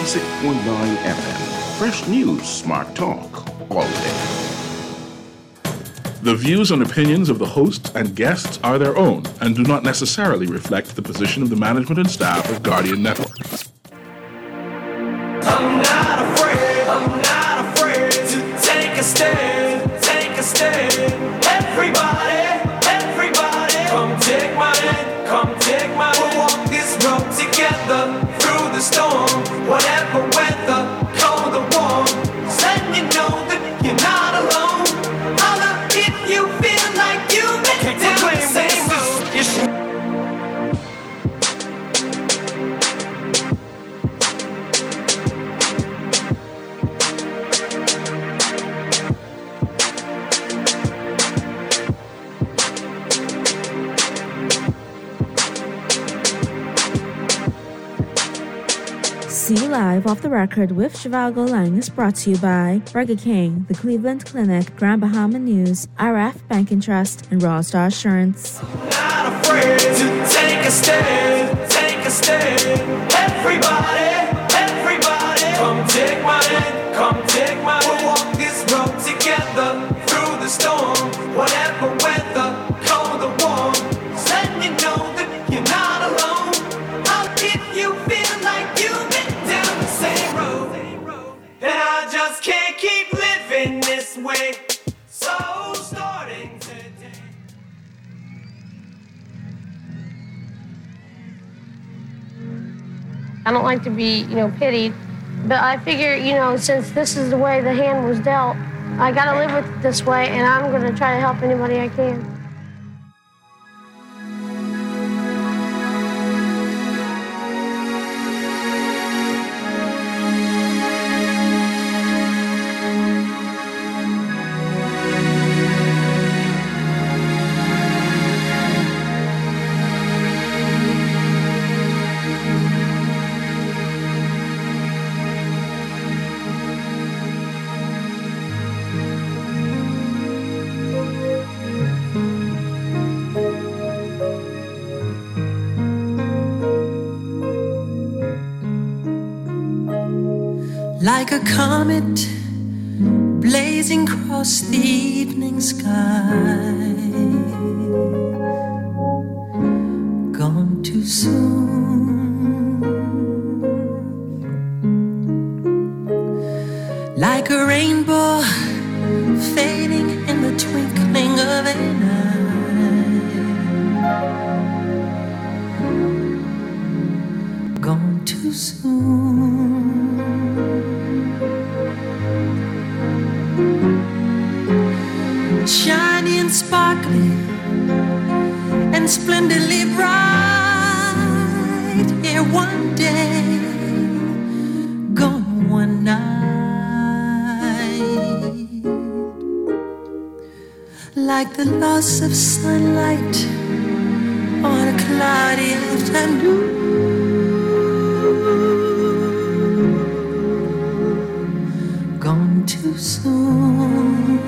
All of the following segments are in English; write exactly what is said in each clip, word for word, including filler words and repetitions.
ninety-six point nine F M. Fresh news, smart talk, all day. The views and opinions of the hosts and guests are their own and do not necessarily reflect the position of the management and staff of Guardian Network. I'm not afraid, I'm not afraid to take a stand, take a stand. Everybody, everybody, come take my hand, come take my hand. We'll walk this road together through the storm, whatever weather, cold or warm. Just letting you know that you're not alone. Holla if you feel like you've been down the same road. See Live Off the Record with Shivago Lang is brought to you by Burger King, the Cleveland Clinic, Grand Bahama News, R F Bank and Trust, and Raw Star Assurance. Not afraid to take a stand, take a stand. Everybody, everybody, come take my hand, come take my hand. We'll walk this road together through the storm, whatever weather, cold or warm. Just letting you know that you're not alone. How if you feel like you've been down the same road, and I just can't keep living this way. So starting today. I don't like to be, you know, pitied, but I figure, you know, since this is the way the hand was dealt, I gotta live with it this way, and I'm gonna try to help anybody I can. Like a comet blazing across the evening sky, gone too soon. Like a rainbow fading in the twinkling of an eye, gone too soon. Shiny and sparkling and splendidly bright, here one day, gone one night. Like the loss of sunlight on a cloudy afternoon, gone too soon.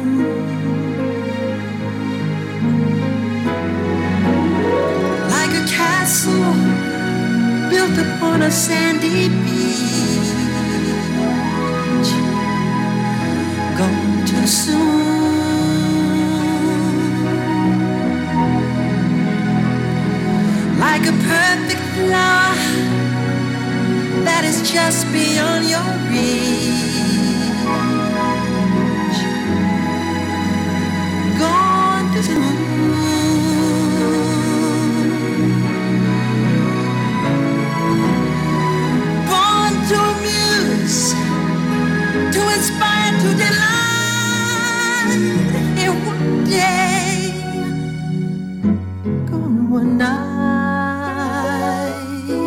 Built upon a sandy beach, gone too soon. Like a perfect flower that is just beyond your reach, gone too soon. To inspire, to delight, here one day, gone one night.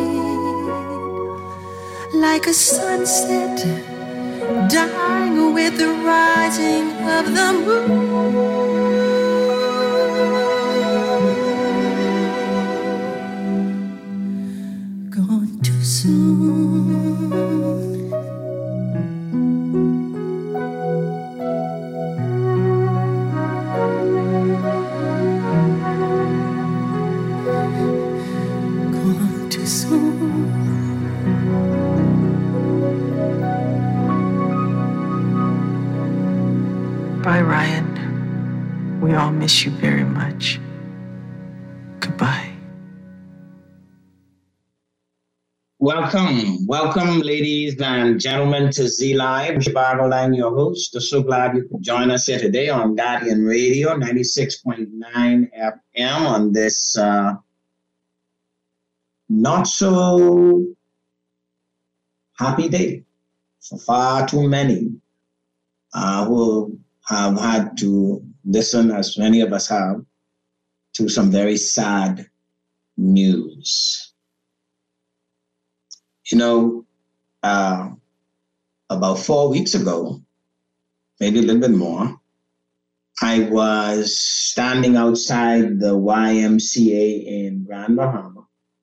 Like a sunset, dying with the rising of the moon, gone too soon. Gone too soon. Goodbye, Ryan. We all miss you very much. Goodbye. Welcome, welcome, ladies and gentlemen, to Z Live. Chicago Lang, your host. I'm so glad you could join us here today on Guardian Radio, ninety-six point nine F M on this uh, not so happy day for far too many uh, who have had to listen, as many of us have, to some very sad news. You know, uh, about four weeks ago, maybe a little bit more, I was standing outside the Y M C A in Grand Bahama,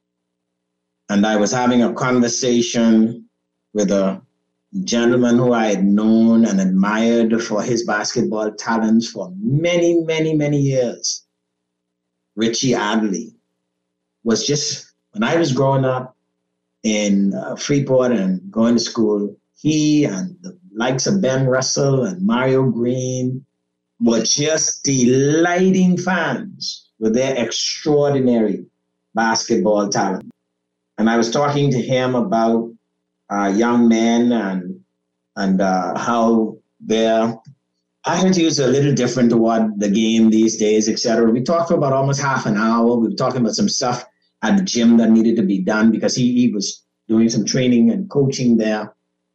and I was having a conversation with a gentleman who I had known and admired for his basketball talents for many, many, many years. Richie Adley was just, when I was growing up, in uh, Freeport and going to school, he and the likes of Ben Russell and Mario Green were just delighting fans with their extraordinary basketball talent. And I was talking to him about uh, young men and and uh, how their attitudes are a little different toward the game these days, et cetera. We talked for about almost half an hour. We were talking about some stuff at the gym that needed to be done because he, he was doing some training and coaching there.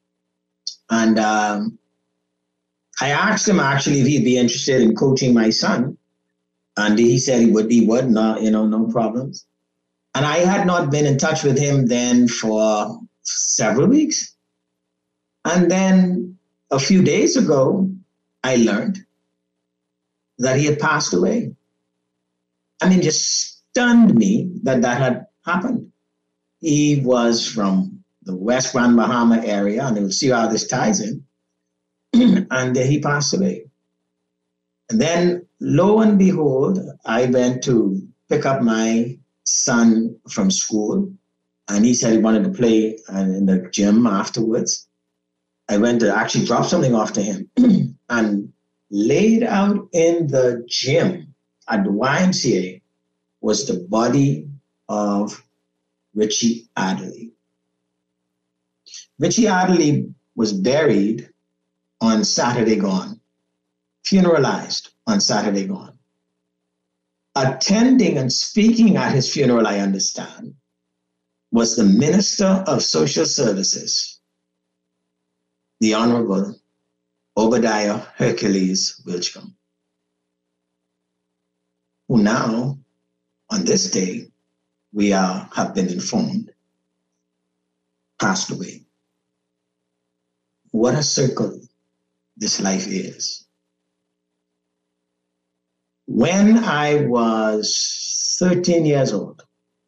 And um, I asked him actually if he'd be interested in coaching my son. And he said he would, he would, no, you know, no problems. And I had not been in touch with him then for several weeks. And then a few days ago, I learned that he had passed away. I mean, just stunned me that that had happened. He was from the West Grand Bahama area, and you'll see how this ties in. And uh, he passed away. And then, lo and behold, I went to pick up my son from school, and he said he wanted to play in the gym afterwards. I went to actually drop something off to him, and laid out in the gym at the Y M C A was the body of Richie Adley. Richie Adley was buried on Saturday gone, funeralized on Saturday gone. Attending and speaking at his funeral, I understand, was the Minister of Social Services, the Honorable Obadiah Hercules Wilchcomb, who now, on this day, we are, have been informed, passed away. What a circle this life is. When I was thirteen years old,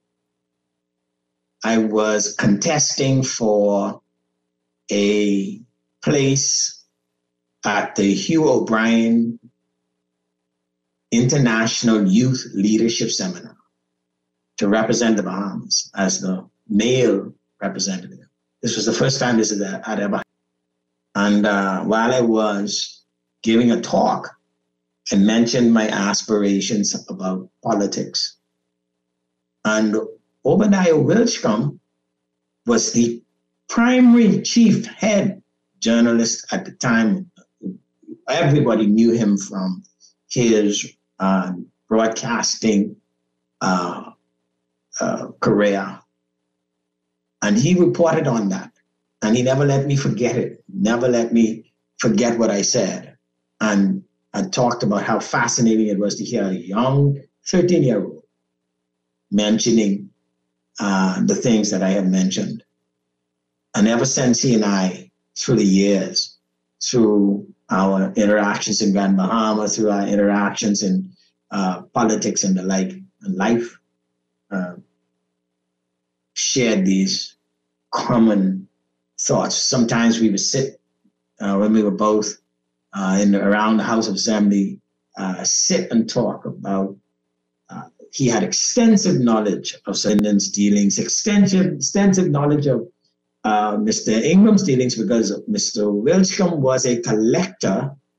I was contesting for a place at the Hugh O'Brien International Youth Leadership Seminar to represent the Bahamas as the male representative. This was the first time this had ever happened. And uh, while I was giving a talk, I mentioned my aspirations about politics. And Obadiah Wilchcomb was the primary chief head journalist at the time. Everybody knew him from his uh, broadcasting uh, uh, career. And he reported on that. And he never let me forget it, never let me forget what I said. And I talked about how fascinating it was to hear a young thirteen-year-old mentioning uh, the things that I have mentioned. And ever since he and I, through the years, through our interactions in Grand Bahama, through our interactions in uh, politics and the like, and life, uh, shared these common thoughts. Sometimes we would sit uh, when we were both uh, in the, around the House of Assembly, uh, sit and talk about. Uh, he had extensive knowledge of Sundance dealings, extensive extensive knowledge of uh, Mister Ingram's dealings, because Mister Wilchcomb was a collector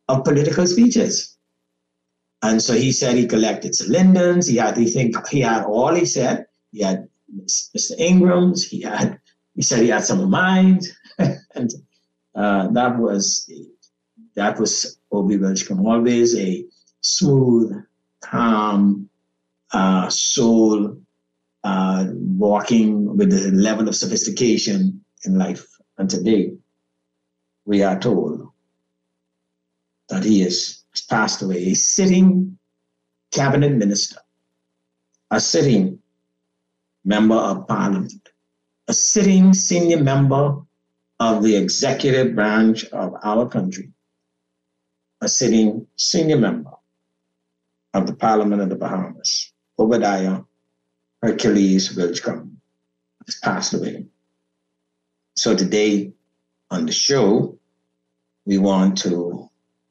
of political speeches. And so he said he collected cylinders. He had, he think he had all he said. He had Mister Ingram's. He had, he said he had some of mine. And uh, that was, that was Obie Welchcombe, always a smooth, calm uh, soul, uh, walking with a level of sophistication in life. And today, we are told that he has passed away, a sitting cabinet minister, a sitting member of parliament, a sitting senior member of the executive branch of our country, a sitting senior member of the Parliament of the Bahamas, Obadiah Hercules Welchcombe, has passed away. So today on the show, we want to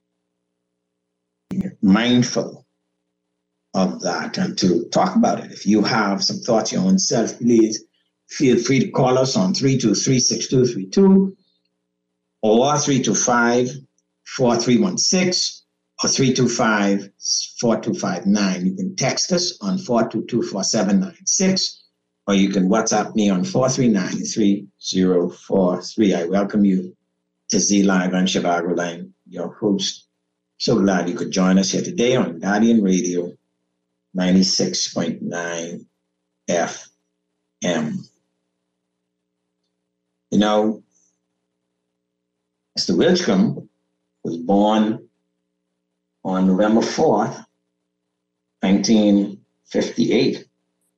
be mindful of that and to talk about it. If you have some thoughts your own self, please feel free to call us on three two three, six two three two or three two five, four three one six or three two five, four two five nine. You can text us on four two two, four seven nine six, or you can WhatsApp me on four three nine, three zero four three. I welcome you to Z Live on Chicagoland, your host. So glad you could join us here today on Guardian Radio ninety-six point nine F M. You know, Mister Welchcombe was born on November fourth, nineteen fifty-eight.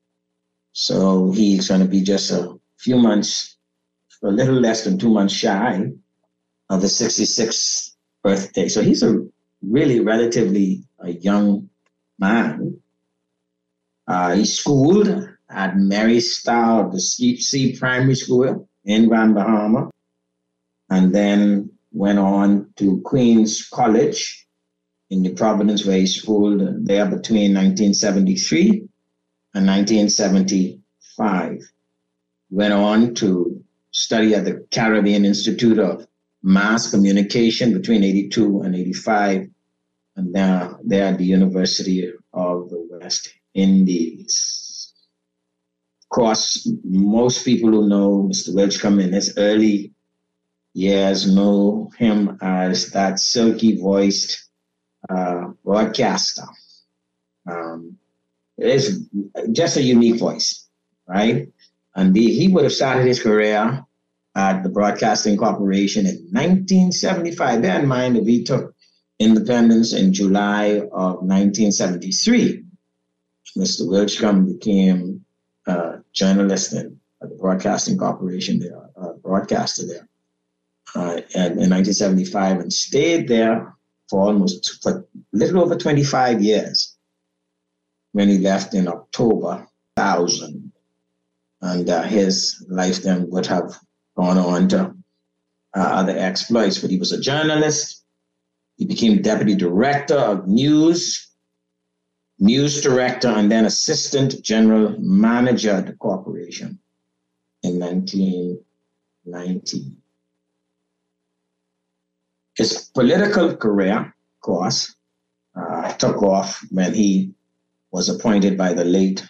So he's going to be just a few months, a little less than two months shy of the sixty-sixth birthday. So he's a really relatively a young man. Uh, he schooled at Mary Starr, the C, C Primary School in Grand Bahama, and then went on to Queens College in New Providence, where he schooled there between nineteen seventy-three and nineteen seventy-five. Went on to study at the Caribbean Institute of Mass Communication between eighty-two and eighty-five, and now there at the University of the West Indies. Of course, most people who know Mister Welchcombe in his early years know him as that silky-voiced uh, broadcaster. Um, it's just a unique voice, right? And the, he would have started his career at the Broadcasting Corporation in nineteen seventy-five. Bear in mind that we took independence in July of nineteen seventy-three. Mister Welchcombe became a journalist in, at the Broadcasting Corporation, there, a broadcaster there, uh, and in nineteen seventy-five, and stayed there for almost for a little over twenty-five years when he left in October two thousand. And uh, his life then would have gone on to uh, other exploits, but he was a journalist. He became deputy director of news, news director, and then assistant general manager at the corporation in nineteen ninety. His political career, of course, uh, took off when he was appointed by the late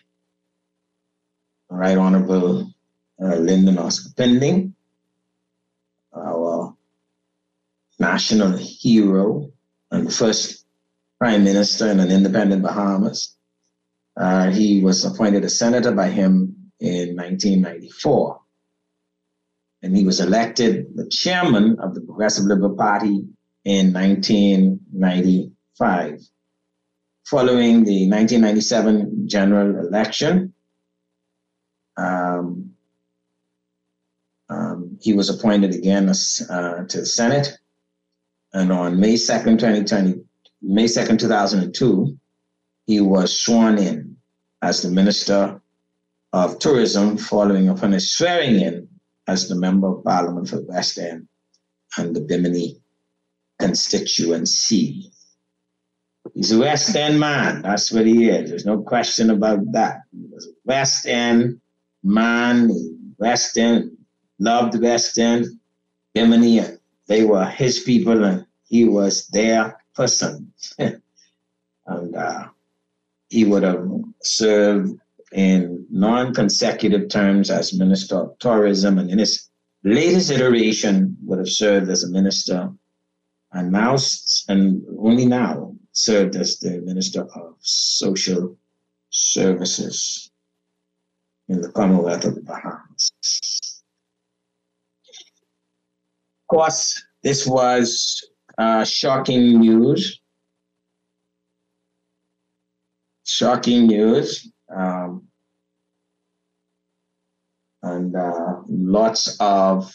Right Honorable uh, Lyndon Oscar Pending, our national hero and the first prime minister in an independent Bahamas. Uh, he was appointed a senator by him in nineteen ninety-four. And he was elected the chairman of the Progressive Liberal Party in nineteen ninety-five. Following the nineteen ninety-seven general election, Um, um, he was appointed again as, uh, to the Senate, and on May second, twenty twenty, May second, two thousand two, he was sworn in as the Minister of Tourism, following upon his swearing in as the Member of Parliament for the West End and the Bimini constituency. He's a West End man. That's what he is. There's no question about that. He was a West End man, West End, loved West End, Bimini. They were his people, and he was their person. And uh, he would have served in non-consecutive terms as Minister of Tourism, and in his latest iteration would have served as a minister, and now, and only now, served as the Minister of Social Services in the Commonwealth of the Bahamas. Of course, this was uh, shocking news. Shocking news. Um, and uh, lots of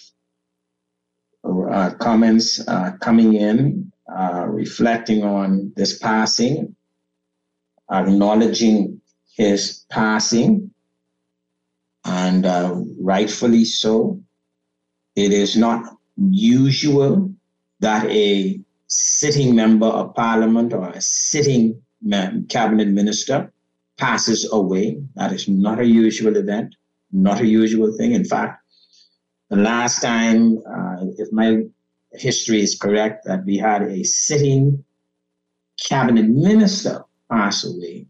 uh, comments uh, coming in, uh, reflecting on this passing, acknowledging his passing, and uh, rightfully so. It is not usual that a sitting member of parliament or a sitting cabinet minister passes away. That is not a usual event, not a usual thing. In fact, the last time, uh, if my history is correct, that we had a sitting cabinet minister pass away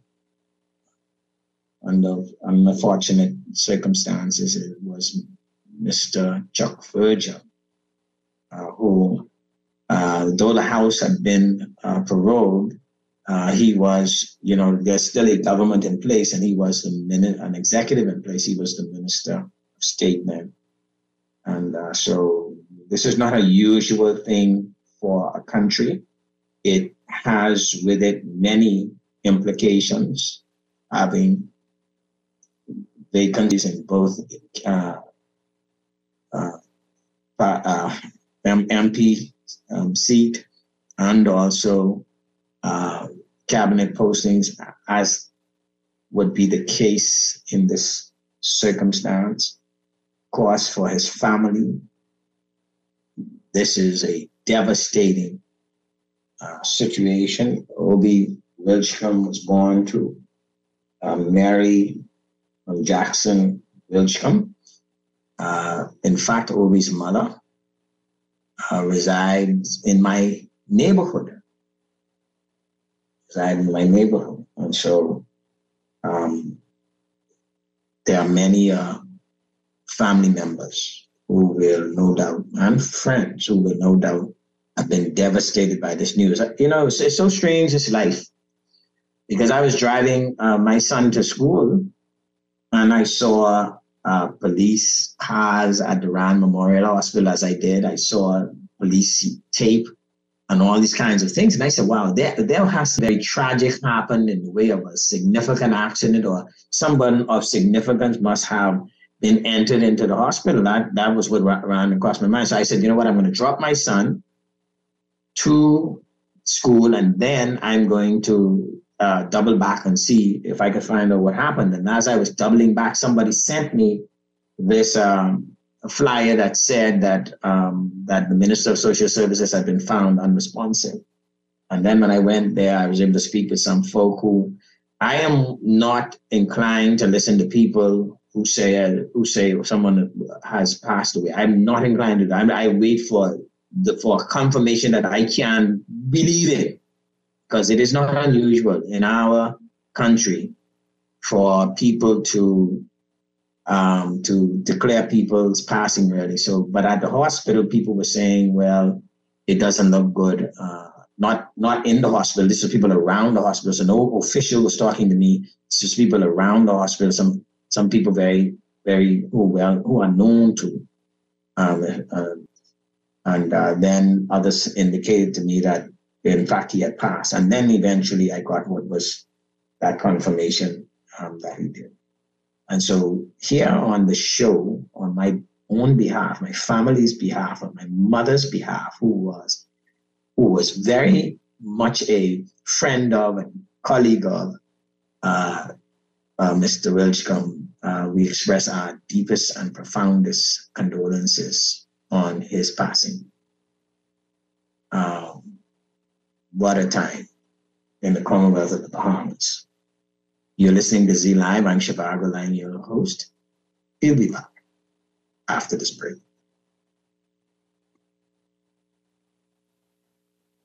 under unfortunate circumstances, it was Mister Chuck Virgil, uh, who, uh, though the House had been uh, prorogued, uh, he was, you know, there's still a government in place, and he was the min- an executive in place. He was the Minister of State then. And uh, so this is not a usual thing for a country. It has with it many implications, having vacancies in both uh, uh, uh, M P um, seat and also uh, cabinet postings, as would be the case in this circumstance. Of course, for his family, this is a devastating uh, situation. Obie Wilchcombe was born to uh, Mary Jackson Wilchcombe. Uh, in fact, Obie's mother uh, resides in my neighborhood. Resides in my neighborhood, and so um, there are many uh, family members who will no doubt, and friends who will no doubt have been devastated by this news. You know, it's, it's so strange, this life, because I was driving uh, my son to school, and I saw uh, police cars at the Rand Memorial Hospital. As I did, I saw police tape and all these kinds of things. And I said, wow, there, there has something very tragic happened in the way of a significant accident, or someone of significance must have been entered into the hospital. That, that was what ran across my mind. So I said, you know what, I'm going to drop my son to school, and then I'm going to uh, double back and see if I could find out what happened. And as I was doubling back, somebody sent me this um, flyer that said that um, that the Minister of Social Services had been found unresponsive. And then when I went there, I was able to speak with some folk who, I am not inclined to listen to people who say uh, who say someone has passed away. I'm not inclined to that. I wait for the, for confirmation that I can believe it, because it is not unusual in our country for people to um, to declare people's passing early. So, but at the hospital, people were saying, well, it doesn't look good. Uh, not not in the hospital. This is people around the hospital. So no official was talking to me. It's just people around the hospital. Some some people very very who well who are known to, um, uh, and uh, then others indicated to me that in fact he had passed. And then eventually I got what was that confirmation um, that he did. And so here on the show, on my own behalf, my family's behalf, on my mother's behalf, who was who was very much a friend of and colleague of uh, uh, Mister Wilchcombe, uh, we express our deepest and profoundest condolences on his passing. Um, what a time in the Commonwealth of the Bahamas. You're listening to Z Live. I'm Shivago Lang, your host. He'll be back after this break.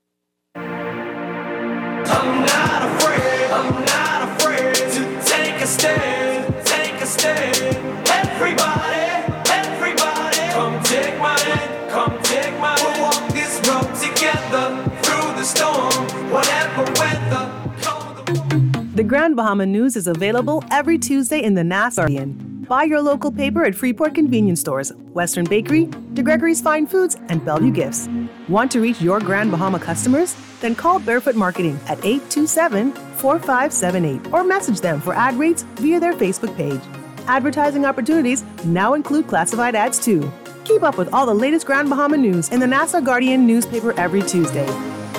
afraid, I'm not afraid to take a stand, take a stand. Everybody, everybody, come take my hand, come take my hand. We'll walk this road together through the storm, whatever weather. The Grand Bahama News is available every Tuesday in the Nassau Guardian. Buy your local paper at Freeport convenience stores, Western Bakery, DeGregory's Fine Foods, and Bellevue Gifts. Want to reach your Grand Bahama customers? Then call Barefoot Marketing at eight two seven, four five seven eight or message them for ad rates via their Facebook page. Advertising opportunities now include classified ads too. Keep up with all the latest Grand Bahama news in the Nassau Guardian newspaper every Tuesday.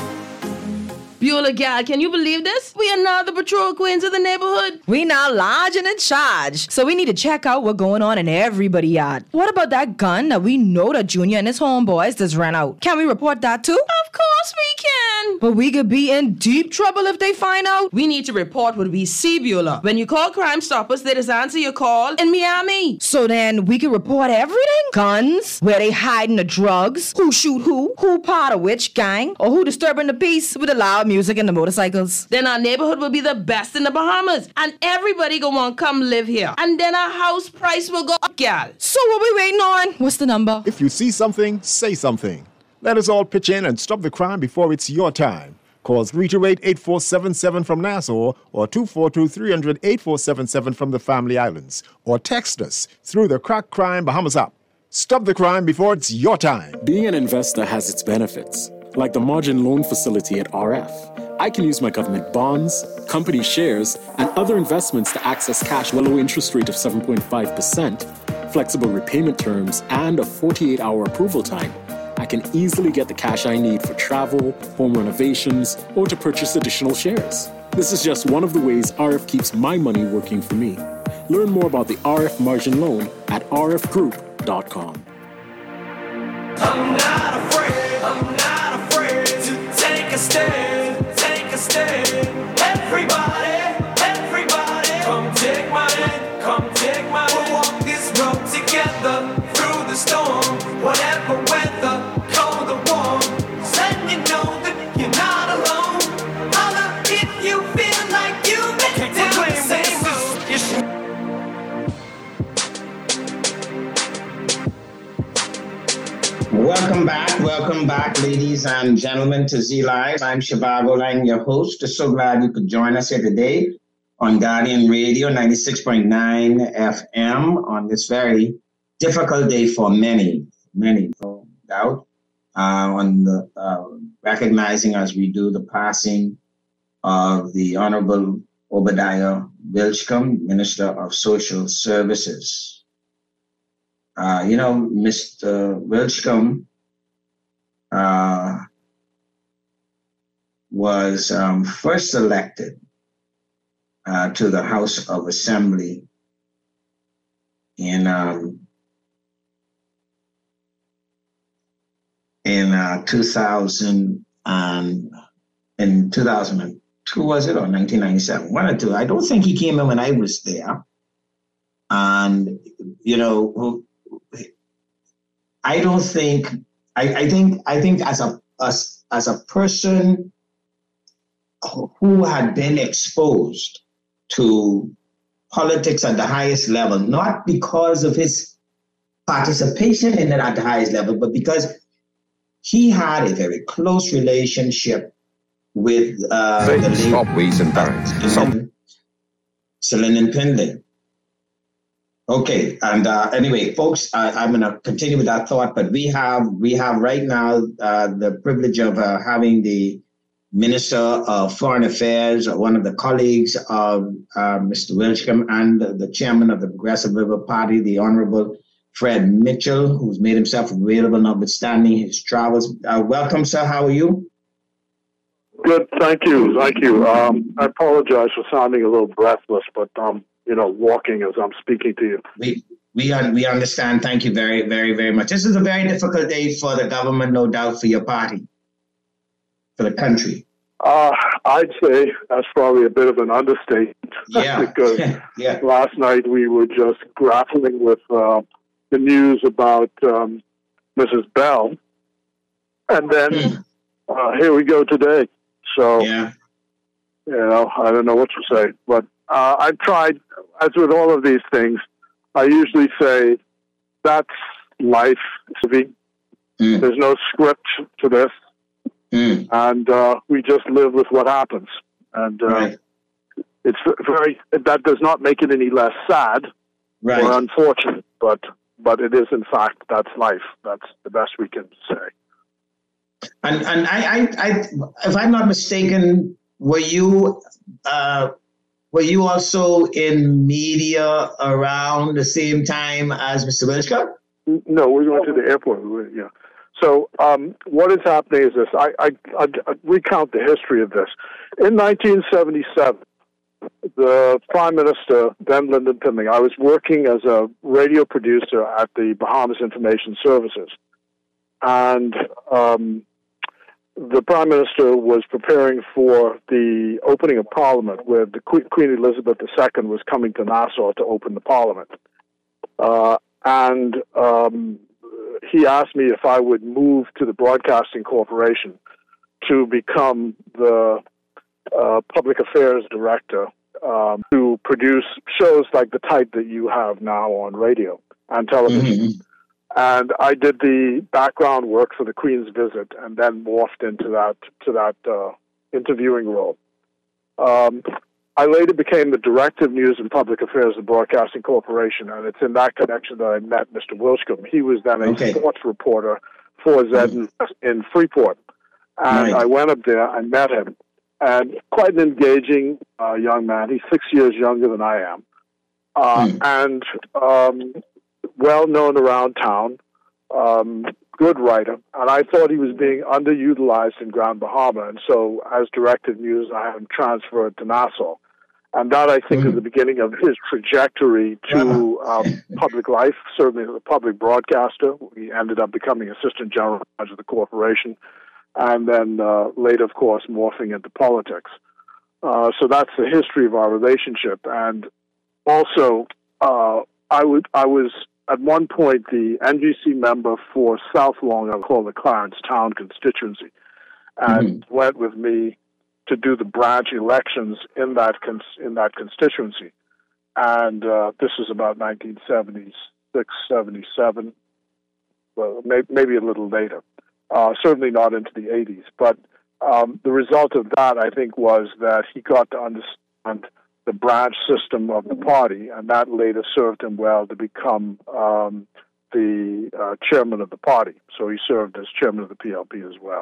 Beulah gal, can you believe this? We are now the patrol queens of the neighborhood. We now large and in charge. So we need to check out what's going on in everybody's yard. What about that gun that we know that Junior and his homeboys just ran out? Can we report that too? Of course we can. But we could be in deep trouble if they find out. We need to report what we see, Beulah. When you call Crime Stoppers, they just answer your call in Miami. So then we can report everything? Guns, where they hiding the drugs, who shoot who, who part of which gang, or who disturbing the peace with the loud music and the motorcycles. Then our neighborhood will be the best in the Bahamas, and everybody gonna want to come live here. And then our house price will go up, gal. So what we waiting on? What's the number? If you see something, say something. Let us all pitch in and stop the crime before it's your time. Call three two eight, eight four seven seven from Nassau or two four two, three hundred, eight four seven seven from the Family Islands. Or text us through the Crack Crime Bahamas app. Stop the crime before it's your time. Being an investor has its benefits, like the margin loan facility at R F. I can use my government bonds, company shares, and other investments to access cash with a low interest rate of seven point five percent, flexible repayment terms, and a forty-eight hour approval time. I can easily get the cash I need for travel, home renovations, or to purchase additional shares. This is just one of the ways R F keeps my money working for me. Learn more about the R F margin loan at r f group dot com. I'm not afraid, I'm not afraid to take a stand, take a stand. Everybody, everybody, come take my hand, come take my hand. We'll walk this road together through the storm, whatever weather, cold or warm. Letting you know that you're not alone. Holler if you feel like you've been down the same road. Welcome back, welcome back, ladies and gentlemen, to Z Live. I'm Shivago Lang, your host. So glad you could join us here today on Guardian Radio ninety-six point nine F M on this very difficult day for many, many, no doubt, uh, on the uh, recognizing as we do the passing of the Honorable Obadiah Wilchcombe, Minister of Social Services. Uh, you know, Mister Wilchcombe uh, was um, first elected uh, to the House of Assembly in um, in uh, two thousand and in two thousand two, was it, or nineteen ninety-seven? One or two. I don't think he came in when I was there, and you know. I don't think, I, I think, I think as a, as, as a person who had been exposed to politics at the highest level, not because of his participation in it at the highest level, but because he had a very close relationship with uh, the late stop Weeds and Barons. Selene Pindley. Okay, and uh, anyway, folks, I, I'm going to continue with that thought, but we have we have right now uh, the privilege of uh, having the Minister of Foreign Affairs, one of the colleagues of uh, Mister Wilchcombe, and the chairman of the Progressive River Party, the Honorable Fred Mitchell, who's made himself available notwithstanding his travels. Uh, welcome, sir. How are you? Good, thank you, thank you. Um, I apologize for sounding a little breathless, but um. you know, walking as I'm speaking to you. We we un- we understand. Thank you very, very, very much. This is a very difficult day for the government, no doubt, for your party, for the country. Uh, I'd say that's probably a bit of an understatement. Yeah. because yeah. last night we were just grappling with uh, the news about um, Missus Bell, and then mm. uh, here we go today. So, yeah. You know, I don't know what to say, but uh, I've tried, as with all of these things, I usually say, that's life, mm. There's no script to this, mm. and uh, we just live with what happens. And uh, right. it's very, that does not make it any less sad right. or unfortunate, but but it is, in fact, that's life. That's the best we can say. And and I, I, I if I'm not mistaken, were you uh, were you also in media around the same time as Mister Wilshcombe? No, we went to the airport. Yeah. So um, what is happening is this. I, I, I, I recount the history of this. In nineteen seventy-seven, the Prime Minister, then Lyndon Pinling, I was working as a radio producer at the Bahamas Information Services. And um, the Prime Minister was preparing for the opening of Parliament, where the Queen Elizabeth the Second was coming to Nassau to open the Parliament. Uh, and um, he asked me if I would move to the Broadcasting Corporation to become the uh, public affairs director um, to produce shows like the type that you have now on radio and television. Mm-hmm. And I did the background work for the Queen's visit, and then morphed into that to that uh, interviewing role. Um, I later became the director of news and public affairs of the Broadcasting Corporation, and it's in that connection that I met Mister Wilshcombe. He was then a okay. sports reporter for Z mm-hmm. in Freeport, and right. I went up there and met him, and quite an engaging uh, young man. He's six years younger than I am, uh, mm. and um, well known around town, um, good writer, and I thought he was being underutilized in Grand Bahama, and so as director of news, I had him transferred to Nassau. And that, I think, mm-hmm. is the beginning of his trajectory to um, public life, certainly as a public broadcaster. He ended up becoming assistant general manager of the corporation, and then uh, later, of course, morphing into politics. Uh, so that's the history of our relationship. And also, uh, I would, I was at one point the N G C member for South Long, I call the Clarence Town constituency, and mm-hmm. went with me to do the branch elections in that cons- in that constituency. And uh, this was about nineteen seventy-six, seventy-seven, well, may- maybe a little later, uh, certainly not into the eighties. But um, the result of that, I think, was that he got to understand the branch system of the party, and that later served him well to become um, the uh, chairman of the party. So he served as chairman of the P L P as well.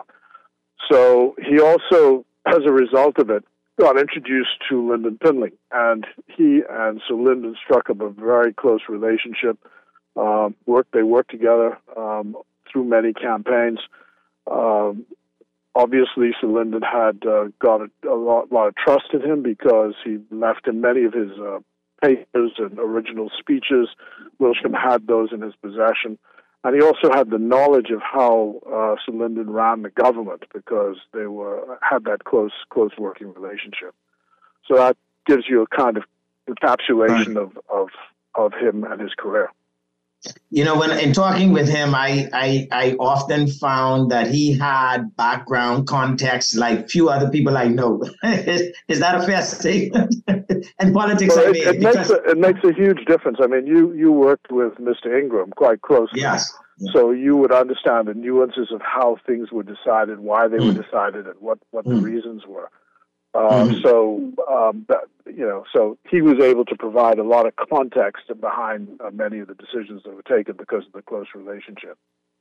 So he also, as a result of it, got introduced to Lyndon Pinling, and he and Sir Lyndon struck up a very close relationship. Um, worked, they worked together um, through many campaigns. Um, obviously, Sir Lyndon had uh, got a, a lot, lot of trust in him because he left him many of his uh, papers and original speeches. Wilshcombe had those in his possession. And he also had the knowledge of how uh, Sir Lyndon ran the government because they were had that close close working relationship. So that gives you a kind of encapsulation right. of, of of him and his career. You know, when in talking with him, I, I I often found that he had background context like few other people I know. is, is that a fair statement? And politics, well, I it, mean, it makes a, it makes a huge difference. I mean, you you worked with Mister Ingram quite closely, yes, yeah. So you would understand the nuances of how things were decided, why they mm. were decided, and what what mm. the reasons were. Uh, mm-hmm. So, um, that, you know, so he was able to provide a lot of context behind uh, many of the decisions that were taken because of the close relationship.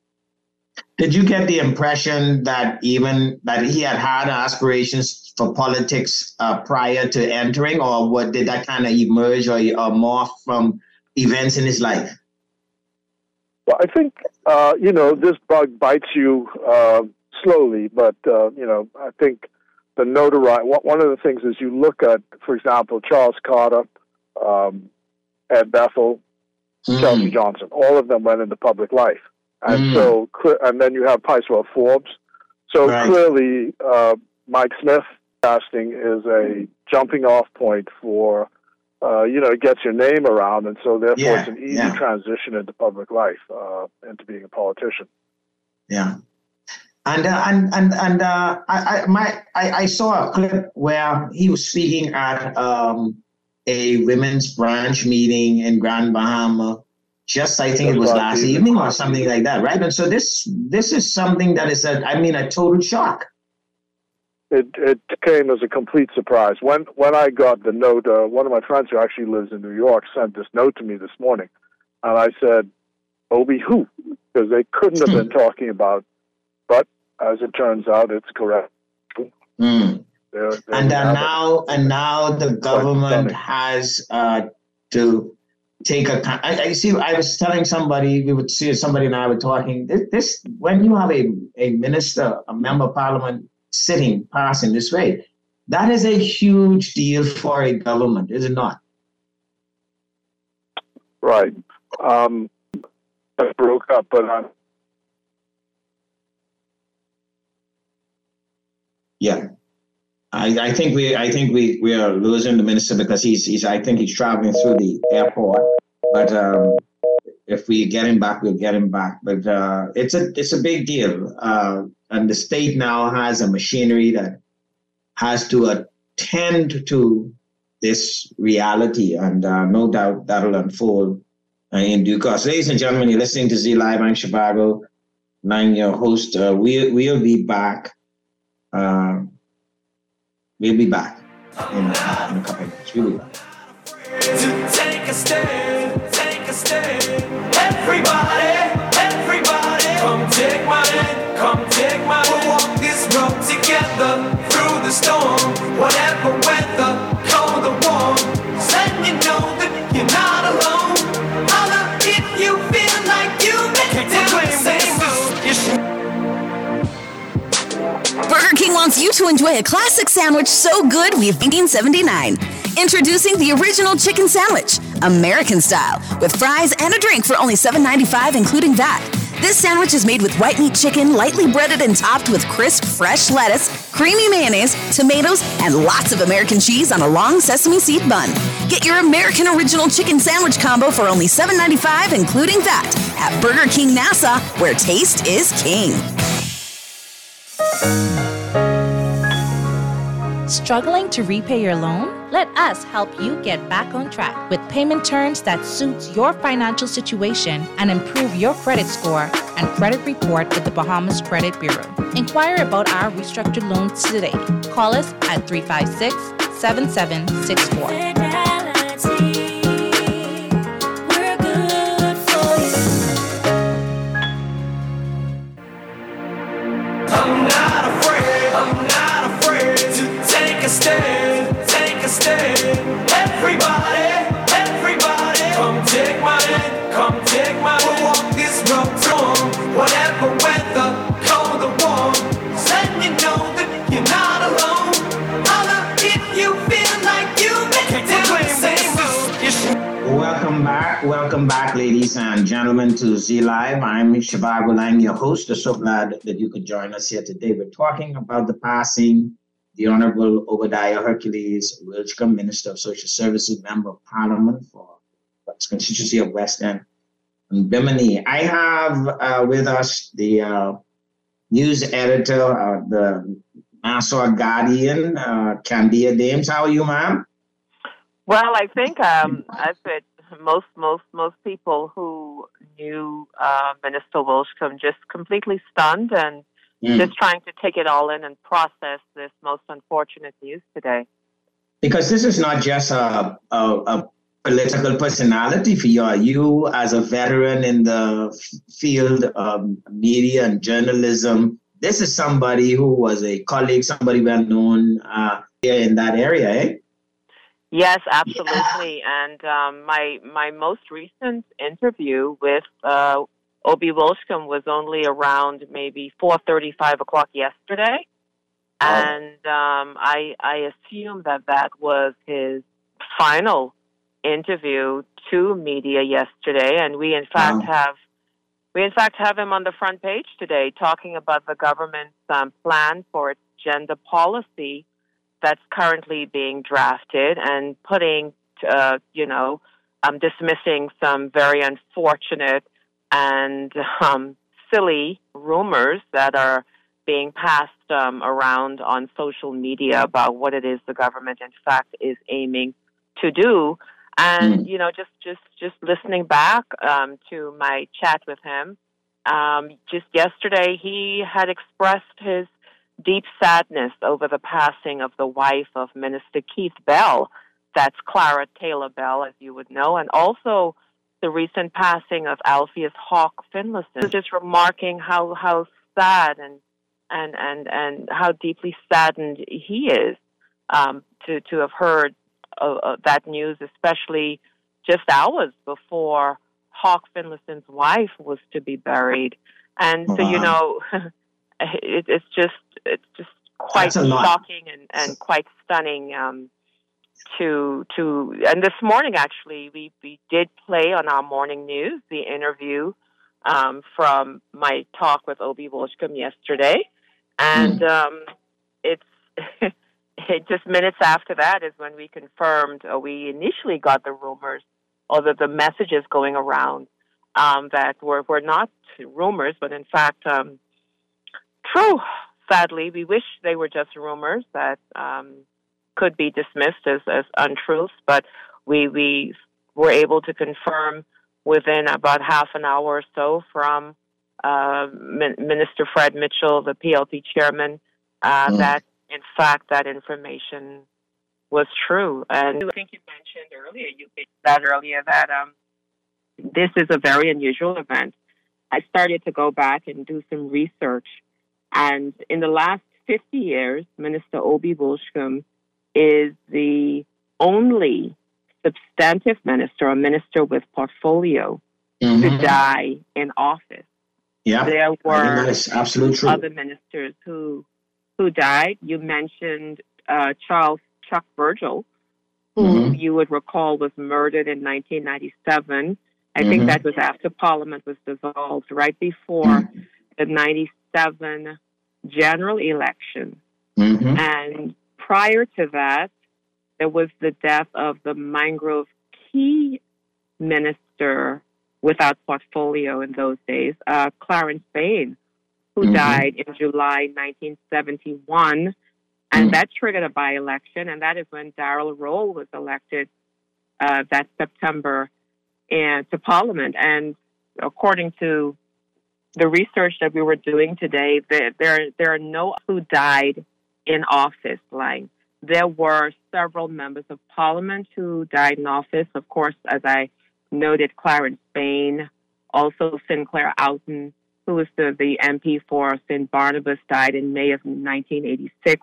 Did you get the impression that even that he had had aspirations for politics uh, prior to entering, or what did that kind of emerge or, or morph from events in his life? Well, I think, uh, you know, this bug bites you uh, slowly, but, uh, you know, I think the notoriety, one of the things is you look at, for example, Charles Carter, um, Ed Bethel, mm. Chelsea Johnson, all of them went into public life. And mm. so, and then you have Picewell Forbes. So right. clearly, uh, Mike Smith casting is a jumping off point for, uh, you know, it gets your name around. And so therefore yeah. it's an easy yeah. transition into public life, uh, into being a politician. Yeah. And uh, and and and uh, I, I my I, I saw a clip where he was speaking at um, a women's branch meeting in Grand Bahama. Just I think it was last evening or something like that, right? And so this this is something that is a I mean a total shock. It it came as a complete surprise. When when I got the note, uh, one of my friends who actually lives in New York sent this note to me this morning, and I said, "Obi who?" Because they couldn't have been talking about. But as it turns out, it's correct. Mm. They're, they're and uh, now, and now the government has uh, to take a. I, I see. I was telling somebody, we would see somebody and I were talking. This, this when you have a a minister, a member of parliament sitting, passing this way, that is a huge deal for a government, is it not? Right. Um, I broke up, but I'm. Yeah, I, I think we I think we, we are losing the minister because he's he's I think he's traveling through the airport. But um, if we get him back, we'll get him back. But uh, it's a it's a big deal, uh, and the state now has a machinery that has to attend to this reality, and uh, no doubt that'll unfold uh, in due course. Ladies and gentlemen, you're listening to Z Live. I'm Zhivago, and I'm your host. Uh, we we'll be back. Uh, we'll be back in, in a couple of minutes. We'll be back. To take a stand, take a stand. Everybody, everybody, come take my hand, come take my hand. We'll walk this road together through the storm, whatever weather, cold or warm. Just letting you know that you're not alone. Holla if you feel like you make the same move. Burger King wants you to enjoy a classic sandwich so good we've nineteen seventy-nine. Introducing the original chicken sandwich, American style, with fries and a drink for only seven ninety-five, including V A T. This sandwich is made with white meat chicken, lightly breaded and topped with crisp, fresh lettuce, creamy mayonnaise, tomatoes, and lots of American cheese on a long sesame seed bun. Get your American original chicken sandwich combo for only seven ninety-five, including V A T, at Burger King Nassau, where taste is king. Struggling to repay your loan? Let us help you get back on track with payment terms that suits your financial situation and improve your credit score and credit report with the Bahamas Credit Bureau. Inquire about our restructured loans today. Call us at three five six, seven seven six four. I'm not afraid, I'm not afraid to take a stand, take a stand. Everybody, everybody, come take my hand, come take my hand. We'll walk this road on, whatever weather, cold or warm. Just letting you know that you're not alone. Holla if you feel like you make the same move. Welcome back, welcome back, ladies and gentlemen, to Z Live. I'm Zhivago Lang, your host. I'm so glad that you could join us here today. We're talking about the passing, the Honorable Obadiah Hercules Wilchcomb, Minister of Social Services, Member of Parliament for the constituency of West End and Bimini. I have uh, with us the uh, news editor of the Nassau Guardian, uh, Candia Dames. How are you, ma'am? Well, I think um, as it, most most most people who knew uh, Minister Wilchcomb just completely stunned and mm. just trying to take it all in and process this most unfortunate news today. Because this is not just a, a, a political personality for you. You, as a veteran in the field of media and journalism, this is somebody who was a colleague, somebody well known uh, here in that area, eh? Yes, absolutely. Yeah. And um, my my most recent interview with uh, Obi Wilchcomb was only around maybe four thirty, five o'clock yesterday. Oh. And um, I I assume that that was his final interview to media yesterday. And we in fact wow. have we in fact have him on the front page today talking about the government's um, plan for its gender policy that's currently being drafted and putting, uh, you know, um, dismissing some very unfortunate and um, silly rumors that are being passed um, around on social media about what it is the government, in fact, is aiming to do. And, mm. you know, just, just, just listening back um, to my chat with him, um, just yesterday, he had expressed his deep sadness over the passing of the wife of Minister Keith Bell. That's Clara Taylor Bell, as you would know, and also the recent passing of Alpheus Hawk Finlayson. Just remarking how, how sad and, and, and, and how deeply saddened he is um, to, to have heard uh, uh, that news, especially just hours before Hawk Finlayson's wife was to be buried. And so, you know, it, it's just it's just quite shocking and, and quite stunning um, to to. And this morning, actually, we, we did play on our morning news the interview um, from my talk with Obie Wolshcombe yesterday, and mm. um, it's it just minutes after that is when we confirmed, or we initially got the rumors, or the, the messages going around um, that were were not rumors, but in fact um, true. Sadly, we wish they were just rumors that um, could be dismissed as, as untruths, but we we were able to confirm within about half an hour or so from uh, Min- Minister Fred Mitchell, the P L P chairman, uh, mm. that in fact that information was true. And I think you mentioned earlier, you said earlier that um, this is a very unusual event. I started to go back and do some research. And in the last fifty years, Minister Obie Wolshcombe is the only substantive minister, or minister with portfolio, mm-hmm. to die in office. Yeah, there were that is absolutely true. Other ministers who who died. You mentioned uh, Charles Chuck Virgil, who mm-hmm. you would recall was murdered in nineteen ninety-seven. I mm-hmm. think that was after Parliament was dissolved, right before mm-hmm. the ninety-seven general election. Mm-hmm. And prior to that, there was the death of the Mangrove Key minister without portfolio in those days, uh, Clarence Bain, who mm-hmm. died in July nineteen seventy-one. And mm-hmm. that triggered a by-election, and that is when Darrell Roll was elected uh, that September and to Parliament. And according to the research that we were doing today, there there, there are no who died in office. Like, there were several members of Parliament who died in office. Of course, as I noted, Clarence Bain, also Sinclair Oughton, who was the, the M P for Saint Barnabas, died in May of nineteen eighty-six.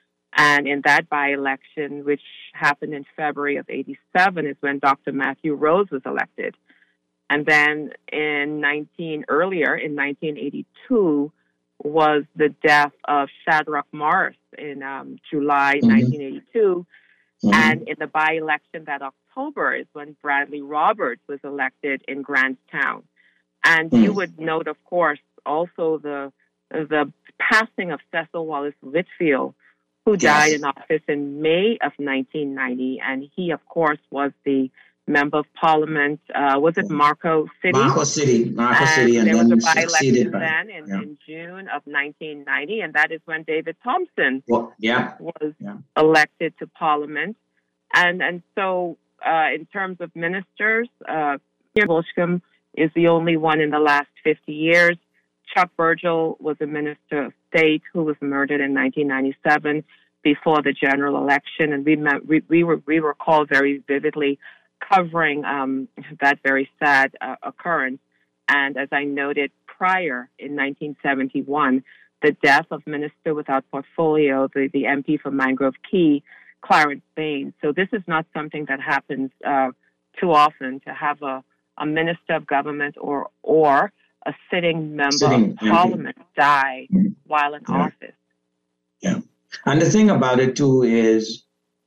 And in that by-election, which happened in February of eighty-seven, is when Doctor Matthew Rose was elected. And then in nineteen earlier, in nineteen eighty-two, was the death of Shadrach Morris in um, July mm-hmm. nineteen eighty-two. Mm-hmm. And in the by-election that October is when Bradley Roberts was elected in Grantstown. And mm-hmm. you would note, of course, also the the passing of Cecil Wallace Whitfield, who yes. died in office in May of nineteen ninety. And he, of course, was the Member of Parliament, uh, was it Marco City? Marco City, Marco and City, and there then was a by-election by, then in, yeah. in June of nineteen ninety, and that is when David Thompson well, yeah. was yeah. elected to Parliament. And and so, uh, in terms of ministers, uh, Wolshcombe is the only one in the last fifty years. Chuck Virgil was a minister of state who was murdered in nineteen ninety-seven before the general election, and we we we, were, we recall very vividly covering um, that very sad uh, occurrence. And as I noted prior, in nineteen seventy-one, the death of Minister without portfolio, the, the M P for Mangrove Key, Clarence Bain. So this is not something that happens uh, too often, to have a, a minister of government or or a sitting member sitting of Parliament M P die mm-hmm. while in yeah. office. Yeah. And the thing about it, too, is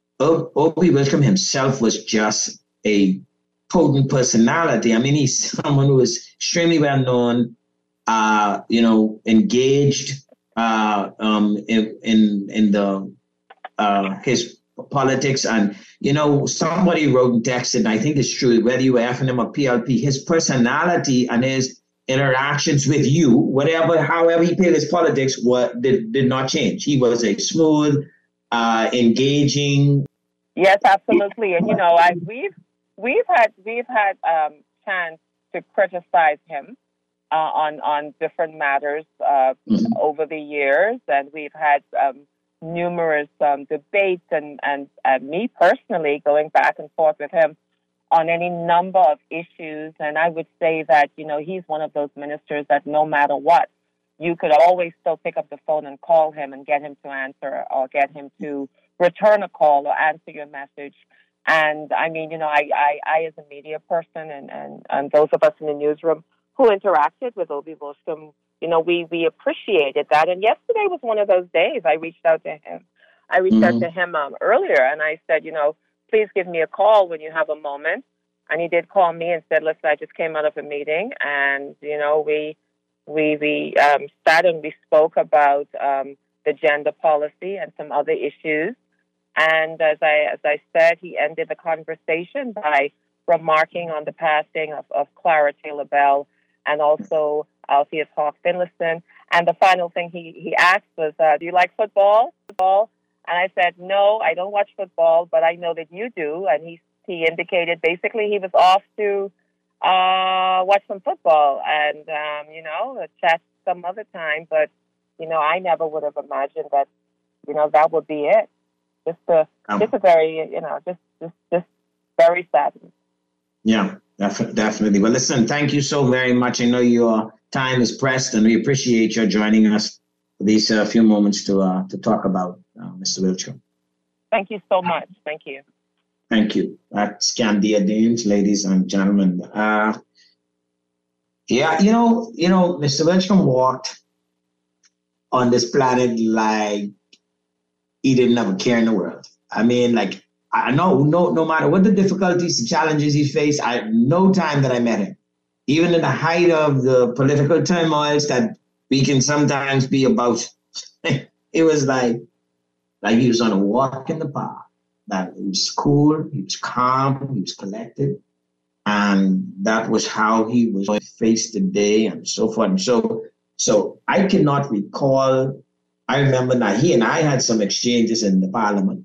o- Obie Wolshcombe himself was just a potent personality. I mean, he's someone who is extremely well known, uh, you know, engaged uh, um, in, in in the uh, his politics. And, you know, somebody wrote and texted, and I think it's true, whether you were F N M or P L P, his personality and his interactions with you, whatever, however he played his politics, what did, did not change. He was a smooth, uh, engaging. Yes, absolutely. And you know, I we've we've had we've had um, chance to criticize him uh, on on different matters uh, mm-hmm. over the years, and we've had um, numerous um, debates, and, and and me personally going back and forth with him on any number of issues. And I would say that, you know, he's one of those ministers that no matter what, you could always still pick up the phone and call him and get him to answer, or get him to return a call or answer your message. And I mean, you know, I, I, I as a media person, and, and, and those of us in the newsroom who interacted with Obie Wolscom, you know, we, we appreciated that. And yesterday was one of those days. I reached out to him. I reached mm-hmm. out to him um, earlier, and I said, you know, please give me a call when you have a moment. And he did call me and said, listen, I just came out of a meeting, and, you know, we we we um, sat and we spoke about um, the gender policy and some other issues. And as I as I said, he ended the conversation by remarking on the passing of, of Clara Taylor Bell and also Alpheus Hawk Finlayson. And the final thing he, he asked was, uh, do you like football? Football? And I said, no, I don't watch football, but I know that you do. And he he indicated basically he was off to uh, watch some football and, um, you know, chat some other time. But, you know, I never would have imagined that, you know, that would be it. Just a, um, just a very, you know, just, just, just very saddened. Yeah, def- definitely. Well, listen, thank you so very much. I know your time is pressed, and we appreciate your joining us for these uh, few moments to uh, to talk about uh, Mister Wiltshire. Thank you so much. Thank you. Thank you. That's Candia Daines, ladies and gentlemen. Uh, yeah, you know, you know, Mister Wiltshire walked on this planet like he didn't have a care in the world. I mean, like, I know no no matter what the difficulties, the challenges he faced, I no time that I met him, even in the height of the political turmoils that we can sometimes be about, it was like like he was on a walk in the park. That he was cool, he was calm, he was collected, and that was how he was going to face the day and so forth. And so, so I cannot recall. I remember now he and I had some exchanges in the Parliament.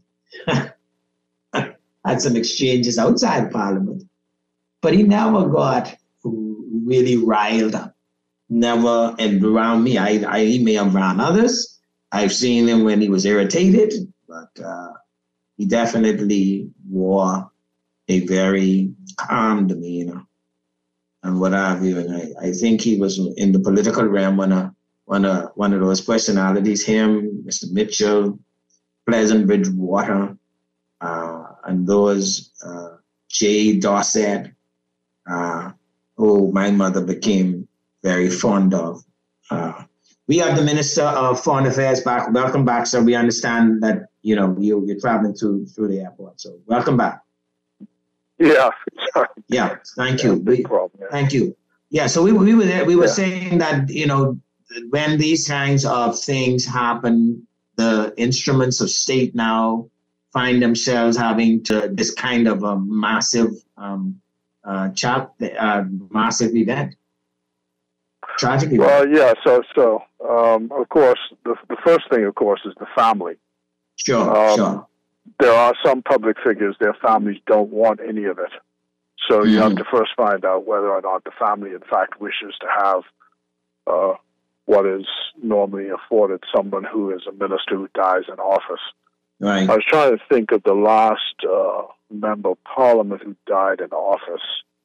Had some exchanges outside Parliament, but he never got really riled up. Never, and around me, I, I he may have around others. I've seen him when he was irritated, but uh, he definitely wore a very calm demeanor and what have you. And I, I think he was in the political realm one of one of one of those personalities. Him, Mister Mitchell, Pleasant Bridgewater. Uh, and those uh, Jay Dorset, uh, who my mother became very fond of. Uh, we have the Minister of Foreign Affairs back. Welcome back, sir. We understand that, you know, you, you're traveling through through the airport, so welcome back. Yeah. yeah, thank you. Big we, problem, yeah. Thank you. Yeah, so we, we were there. We were yeah. saying that, you know, when these kinds of things happen, the instruments of state now find themselves having to this kind of a massive, um, uh, cha- uh, massive event, tragic event. Well, yeah. So, so um, of course, the the first thing, of course, is the family. Sure, um, sure. There are some public figures; their families don't want any of it. So mm-hmm. you have to first find out whether or not the family, in fact, wishes to have uh, what is normally afforded someone who is a minister who dies in office. Right. I was trying to think of the last uh, member of Parliament who died in office.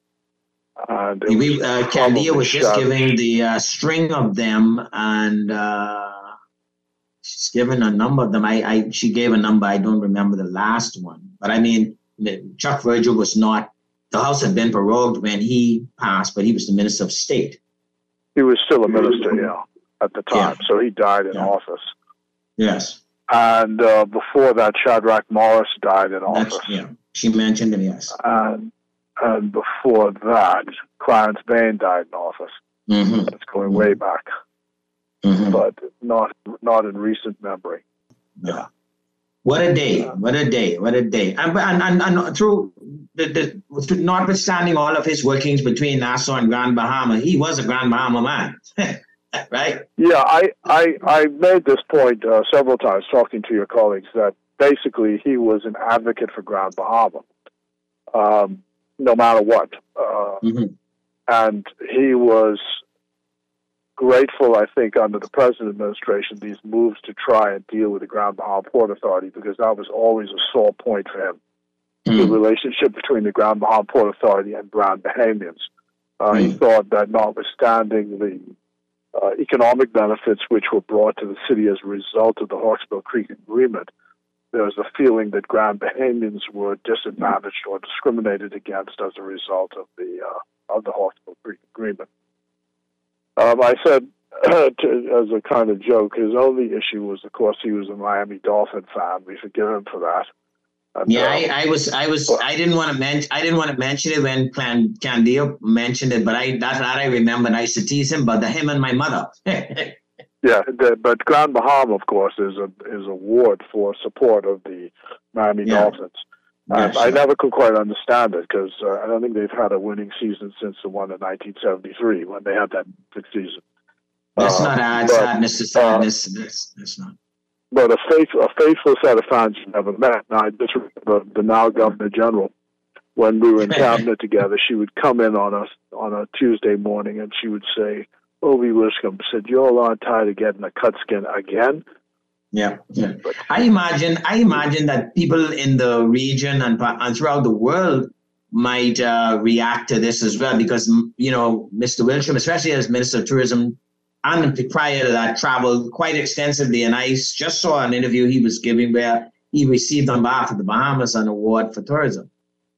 And we, uh, Candia was just giving the uh, string of them, and uh, she's given a number of them. I, I, she gave a number. I don't remember the last one, but I mean, Chuck Virgil was not. The House had been prorogued when he passed, but he was the Minister of State. He was still a minister, yeah, at the time. Yeah. So he died in yeah. office. Yes. And uh, before that, Shadrach Morris died in That's, office. Yeah, she mentioned him, yes. And, and before that, Clarence Bain died in office. Mm-hmm. That's going way back. Mm-hmm. But not not in recent memory. Yeah. What a day! What a day! What a day! And and and, and through the, the notwithstanding all of his workings between Nassau and Grand Bahama, he was a Grand Bahama man, right? Yeah, I I I made this point uh, several times talking to your colleagues that basically he was an advocate for Grand Bahama, um, no matter what, uh, mm-hmm. and he was grateful, I think, under the present administration, these moves to try and deal with the Grand Bahama Port Authority, because that was always a sore point for him, mm. the relationship between the Grand Bahama Port Authority and Grand Bahamians. Uh, mm. He thought that notwithstanding the uh, economic benefits which were brought to the city as a result of the Hawkesbill Creek Agreement, there was a feeling that Grand Bahamians were disadvantaged or discriminated against as a result of the uh, of the Hawkesbill Creek Agreement. Um, I said, to, as a kind of joke, his only issue was, of course, he was a Miami Dolphin fan. We forgive him for that. And, yeah, um, I, I was, I was, well, I didn't want to mention, I didn't want to mention it when Can, Candia mentioned it, but I that, that I remember, and I used to tease him about the him and my mother. yeah, the, but Grand Bahama, of course, is a is a ward for support of the Miami yeah. Dolphins. Yeah, um, sure. I never could quite understand it because uh, I don't think they've had a winning season since the one in nineteen seventy-three when they had that big season. That's uh, not ad sadness to sadness. Uh, that's, that's not. But a, faith, a faithful set of fans you never met. Now, I just remember the now Governor General, when we were in cabinet together, she would come in on us on a Tuesday morning and she would say, Obie Wiscombe said, "You all aren't tired of getting a cut skin again?" Yeah, yeah. I imagine, I imagine that people in the region and, and throughout the world might uh, react to this as well, because, you know, Mister Wilsham, especially as Minister of Tourism, and prior to that, traveled quite extensively. And I just saw an interview he was giving where he received on behalf of the Bahamas an award for tourism.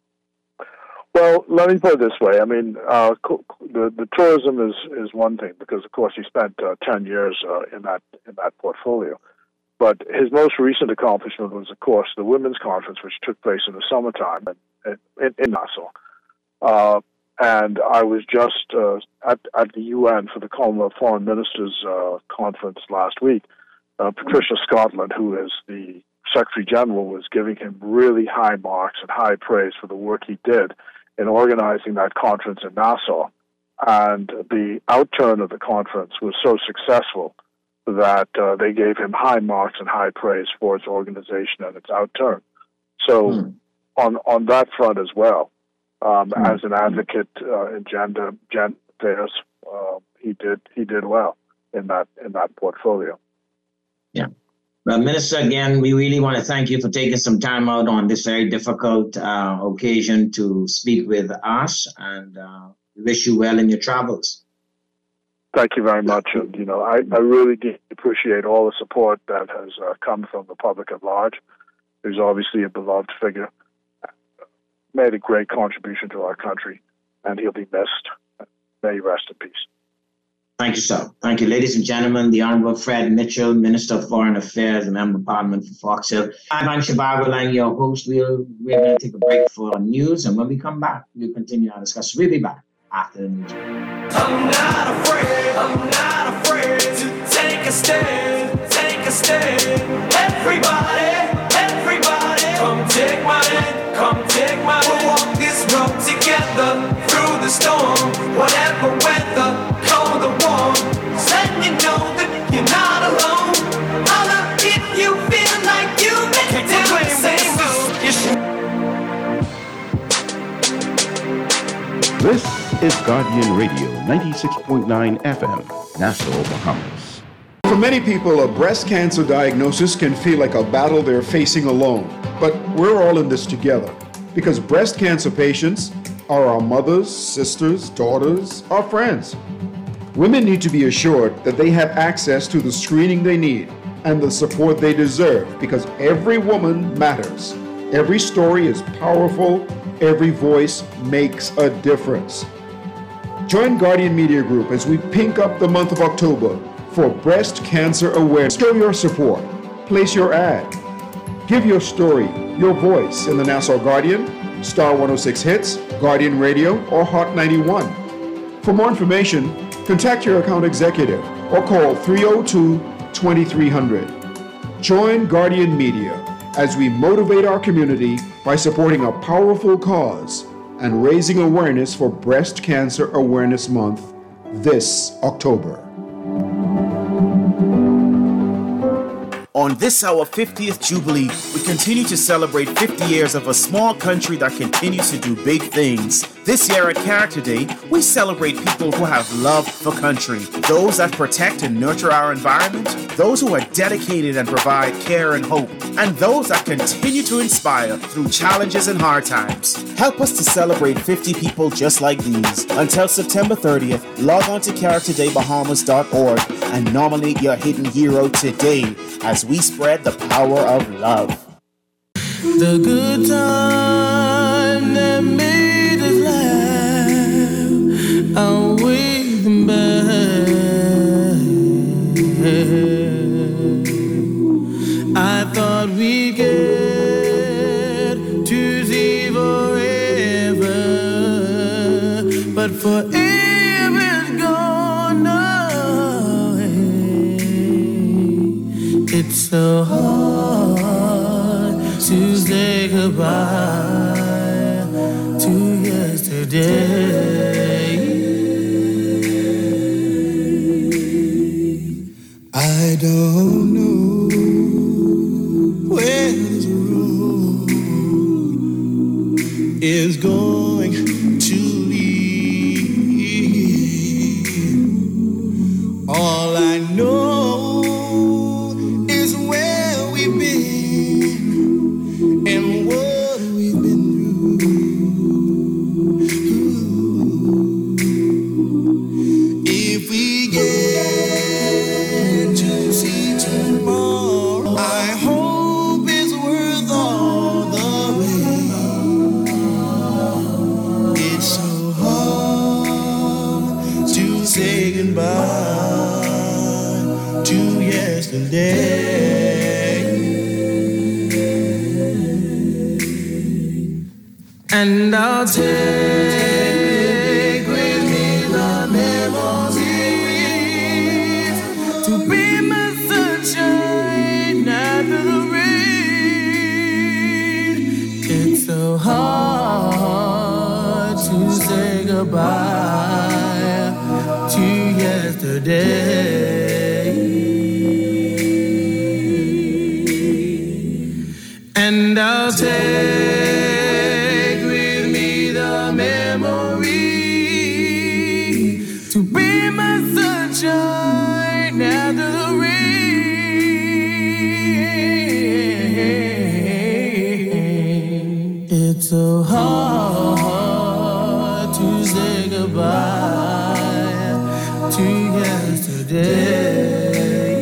Well, let me put it this way. I mean, uh, the the tourism is, is one thing because, of course, he spent uh, ten years uh, in that in that portfolio. But his most recent accomplishment was, of course, the Women's Conference, which took place in the summertime in, in, in Nassau. Uh, and I was just uh, at, at the U N for the Commonwealth Foreign Ministers uh, Conference last week. Uh, Patricia Scotland, who is the Secretary General, was giving him really high marks and high praise for the work he did in organizing that conference in Nassau. And the outturn of the conference was so successful that uh, they gave him high marks and high praise for its organization and its outturn. So mm. on on that front as well, um, mm. as an advocate uh, in gender gender affairs, uh, he did he did well in that in that portfolio. Yeah. Well, Minister, again, we really want to thank you for taking some time out on this very difficult uh, occasion to speak with us, and uh, we wish you well in your travels. Thank you very much. And, you know, I, I really do appreciate all the support that has uh, come from the public at large. He's obviously a beloved figure, made a great contribution to our country, and he'll be missed. May he rest in peace. Thank you, sir. Thank you. Ladies and gentlemen, the Honorable Fred Mitchell, Minister of Foreign Affairs and Member of Parliament for Fox Hill. I'm Van Shivago Lang, your host. We'll, we're going to take a break for news, and when we come back, we'll continue our discussion. We'll be back after the news. I'm not afraid, I'm not afraid to take a stand, take a stand. Everybody, everybody, come take my hand, come take my hand. We'll walk this road together through the storm, whatever weather, cold or warm. Letting you know that you're not alone. Holla if you feel like you make it down the same road. This is Guardian Radio, ninety-six point nine F M, Nassau, Bahamas. For many people, a breast cancer diagnosis can feel like a battle they're facing alone. But we're all in this together, because breast cancer patients are our mothers, sisters, daughters, our friends. Women need to be assured that they have access to the screening they need and the support they deserve, because every woman matters. Every story is powerful. Every voice makes a difference. Join Guardian Media Group as we pink up the month of October for breast cancer awareness. Show your support. Place your ad. Give your story, your voice in the Nassau Guardian, Star one oh six Hits, Guardian Radio, or Hot ninety-one. For more information, contact your account executive or call three oh two, two three hundred. Join Guardian Media as we motivate our community by supporting a powerful cause and raising awareness for Breast Cancer Awareness Month this October. On this, our fiftieth Jubilee, we continue to celebrate fifty years of a small country that continues to do big things. This year at Character Day, we celebrate people who have love for country, those that protect and nurture our environment, those who are dedicated and provide care and hope, and those that continue to inspire through challenges and hard times. Help us to celebrate fifty people just like these. Until September thirtieth, log on to character day bahamas dot org and nominate your hidden hero today as we spread the power of love. The good time that made us laugh, I'll wait them back. I thought we'd get to see forever, but forever's gone away. It's so hard to say goodbye to yesterday. I don't know where this road is going to lead. All I know and I'll take with me the memories to be my sunshine after the rain. It's so hard to say goodbye to yesterday. And I'll take so hard to say goodbye to yesterday.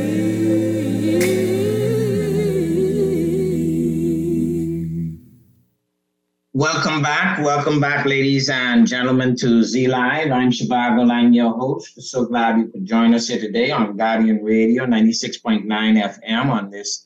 Welcome back. Welcome back, ladies and gentlemen, to Z Live. I'm Shivago Lang, your host. So glad you could join us here today on Guardian Radio ninety-six point nine F M on this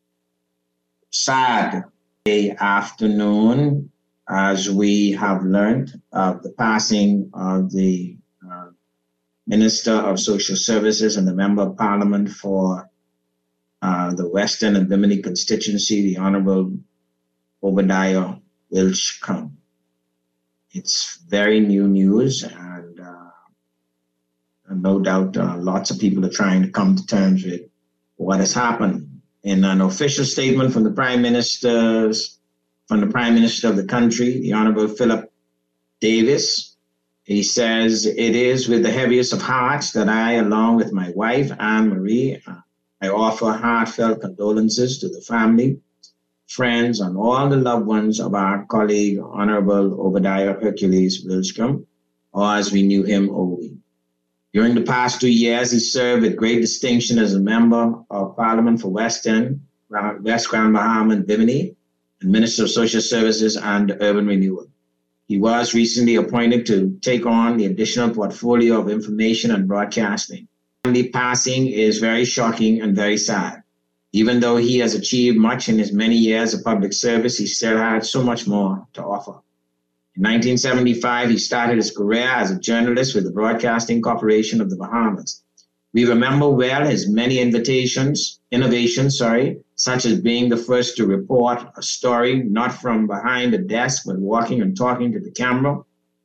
sad afternoon, as we have learned of the passing of the uh, Minister of Social Services and the Member of Parliament for uh, the Western and Bimini constituency, the Honorable Obadiah Wilchcombe. It's very new news, and uh, no doubt uh, lots of people are trying to come to terms with what has happened. In an official statement from the Prime Minister's, from the Prime Minister of the country, the Honorable Philip Davis, he says, "It is with the heaviest of hearts that I, along with my wife, Anne Marie, I offer heartfelt condolences to the family, friends, and all the loved ones of our colleague, Honorable Obadiah Hercules Wilchcombe, or as we knew him, Obi. During the past two years, he served with great distinction as a member of Parliament for Western, West Grand Bahama and Bimini, and Minister of Social Services and Urban Renewal. He was recently appointed to take on the additional portfolio of information and broadcasting. The passing is very shocking and very sad. Even though he has achieved much in his many years of public service, he still had so much more to offer. In nineteen seventy-five, he started his career as a journalist with the Broadcasting Corporation of the Bahamas. We remember well his many invitations, innovations, sorry, such as being the first to report a story not from behind a desk, but walking and talking to the camera.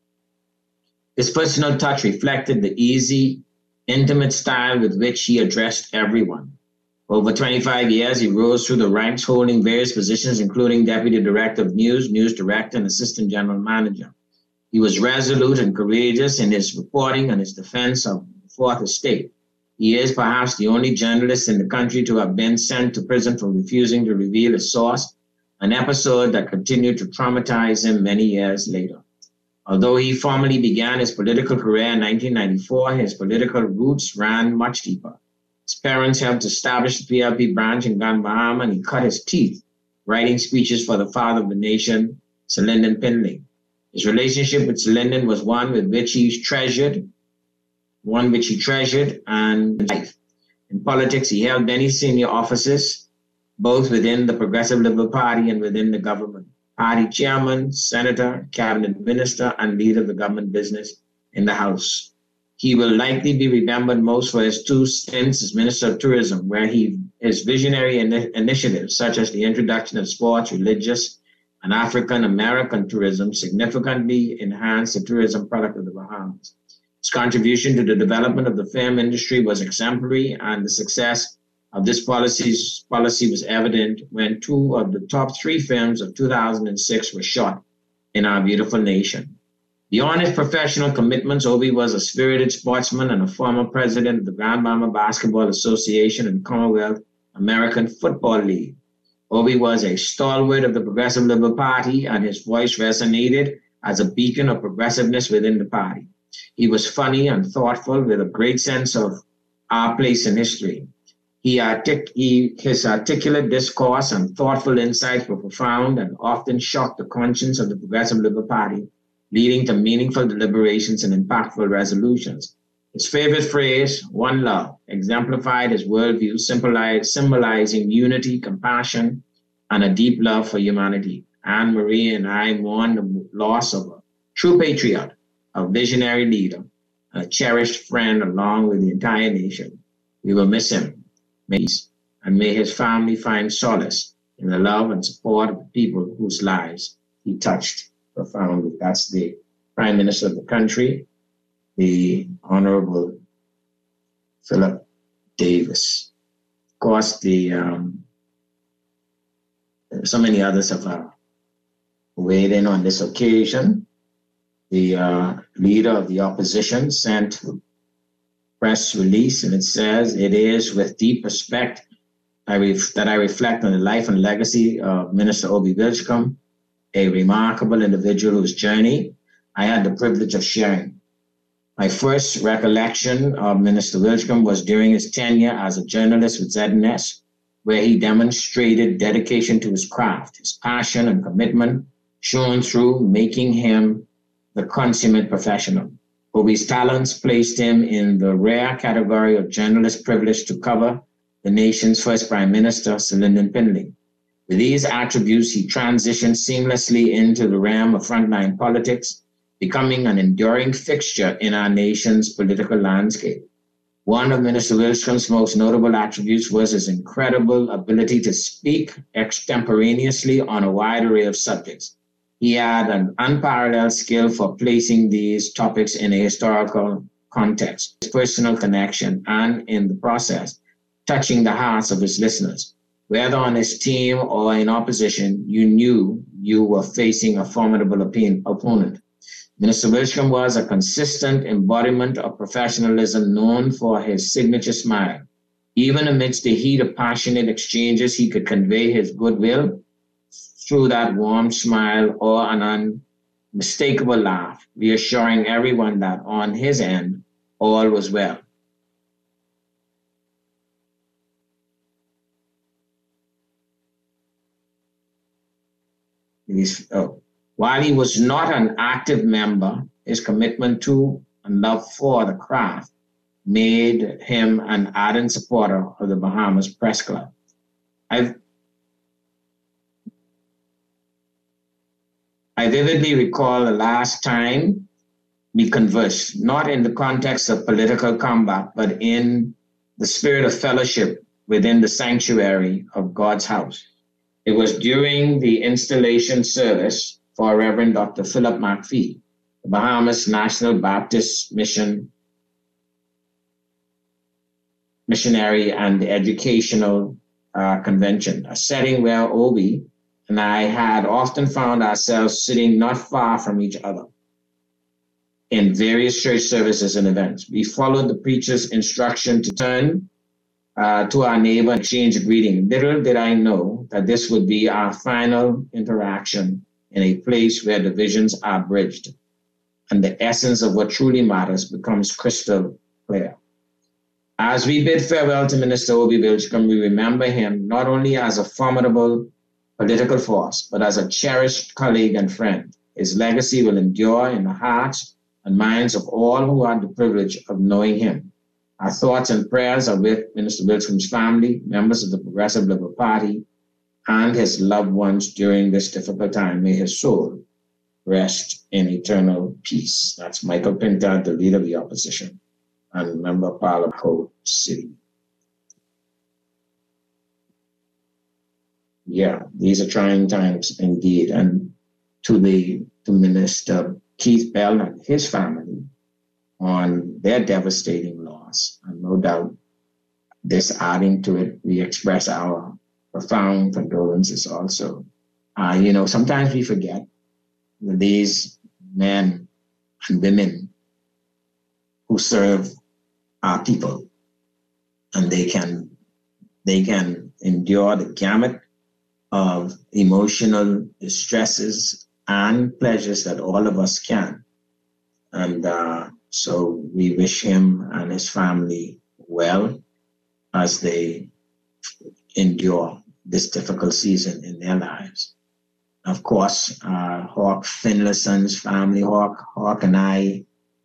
His personal touch reflected the easy, intimate style with which he addressed everyone. For over twenty-five years, he rose through the ranks, holding various positions, including Deputy Director of News, News Director, and Assistant General Manager. He was resolute and courageous in his reporting and his defense of the Fourth Estate. He is perhaps the only journalist in the country to have been sent to prison for refusing to reveal his source, an episode that continued to traumatize him many years later. Although he formally began his political career in nineteen ninety-four, his political roots ran much deeper. His parents helped establish the P L P branch in Grand Bahama, and he cut his teeth writing speeches for the father of the nation, Sir Lynden Pindling. His relationship with Sir Lynden was one with which he treasured, one which he treasured and life. In politics, he held many senior offices, both within the Progressive Liberal Party and within the government. Party chairman, senator, cabinet minister, and leader of the government business in the House. He will likely be remembered most for his two stints as Minister of Tourism, where he his visionary in- initiatives, such as the introduction of sports, religious, and African American tourism, significantly enhanced the tourism product of the Bahamas. His contribution to the development of the film industry was exemplary, and the success of this policies, policy was evident when two of the top three films of two thousand six were shot in our beautiful nation. Beyond his professional commitments, Obi was a spirited sportsman and a former president of the Grand Bahama Basketball Association and Commonwealth American Football League. Obi was a stalwart of the Progressive Liberal Party, and his voice resonated as a beacon of progressiveness within the party. He was funny and thoughtful with a great sense of our place in history. He artic- he, his articulate discourse and thoughtful insights were profound and often shocked the conscience of the Progressive Liberal Party, leading to meaningful deliberations and impactful resolutions. His favorite phrase, one love, exemplified his worldview, symbolizing unity, compassion, and a deep love for humanity. Anne Marie and I mourn the loss of a true patriot, a visionary leader, a cherished friend, along with the entire nation. We will miss him, and may his family find solace in the love and support of the people whose lives he touched profoundly. That's the Prime Minister of the country, the Honorable Philip Davis. Of course, the um, so many others have uh, weighed in on this occasion. The uh, leader of the opposition sent a press release, and it says, "It is with deep respect I ref- that I reflect on the life and legacy of Minister Obi Wilchcombe, a remarkable individual whose journey I had the privilege of sharing. My first recollection of Minister Wilchcombe was during his tenure as a journalist with Z N S, where he demonstrated dedication to his craft, his passion and commitment shown through making him the consummate professional. Obi's talents placed him in the rare category of journalist privileged to cover the nation's first Prime Minister, Sir Lynden Pindling. With these attributes, he transitioned seamlessly into the realm of frontline politics, becoming an enduring fixture in our nation's political landscape. One of Minister Wilchcombe's most notable attributes was his incredible ability to speak extemporaneously on a wide array of subjects. He had an unparalleled skill for placing these topics in a historical context, his personal connection, and in the process, touching the hearts of his listeners. Whether on his team or in opposition, you knew you were facing a formidable opponent. Minister Wilchcombe was a consistent embodiment of professionalism, known for his signature smile. Even amidst the heat of passionate exchanges, he could convey his goodwill through that warm smile or an unmistakable laugh, reassuring everyone that on his end, all was well. Oh. While he was not an active member, his commitment to and love for the craft made him an ardent supporter of the Bahamas Press Club. I've I vividly recall the last time we conversed, not in the context of political combat, but in the spirit of fellowship within the sanctuary of God's house. It was during the installation service for Reverend Doctor Philip McPhee, the Bahamas National Baptist Mission Missionary and Educational uh, Convention, a setting where Obi and I had often found ourselves sitting not far from each other in various church services and events. We followed the preacher's instruction to turn uh, to our neighbor and exchange a greeting. Little did I know that this would be our final interaction in a place where divisions are bridged and the essence of what truly matters becomes crystal clear. As we bid farewell to Minister Obi Wilchcombe, we remember him not only as a formidable political force, but as a cherished colleague and friend. His legacy will endure in the hearts and minds of all who had the privilege of knowing him. Our thoughts and prayers are with Minister Wilchcombe's family, members of the Progressive Liberal Party, and his loved ones during this difficult time. May his soul rest in eternal peace. That's Michael Pinta, the leader of the opposition and member of Parliament, Code City. Yeah, these are trying times indeed. And to the to Minister Keith Bell and his family on their devastating loss, and no doubt this adding to it, we express our profound condolences also. Uh, you know, sometimes we forget that these men and women who serve our people, and they can they can endure the gamut of emotional distresses and pleasures that all of us can. And uh, so we wish him and his family well as they endure this difficult season in their lives. Of course, uh, Hawk Finlayson's family, Hawk, Hawk and I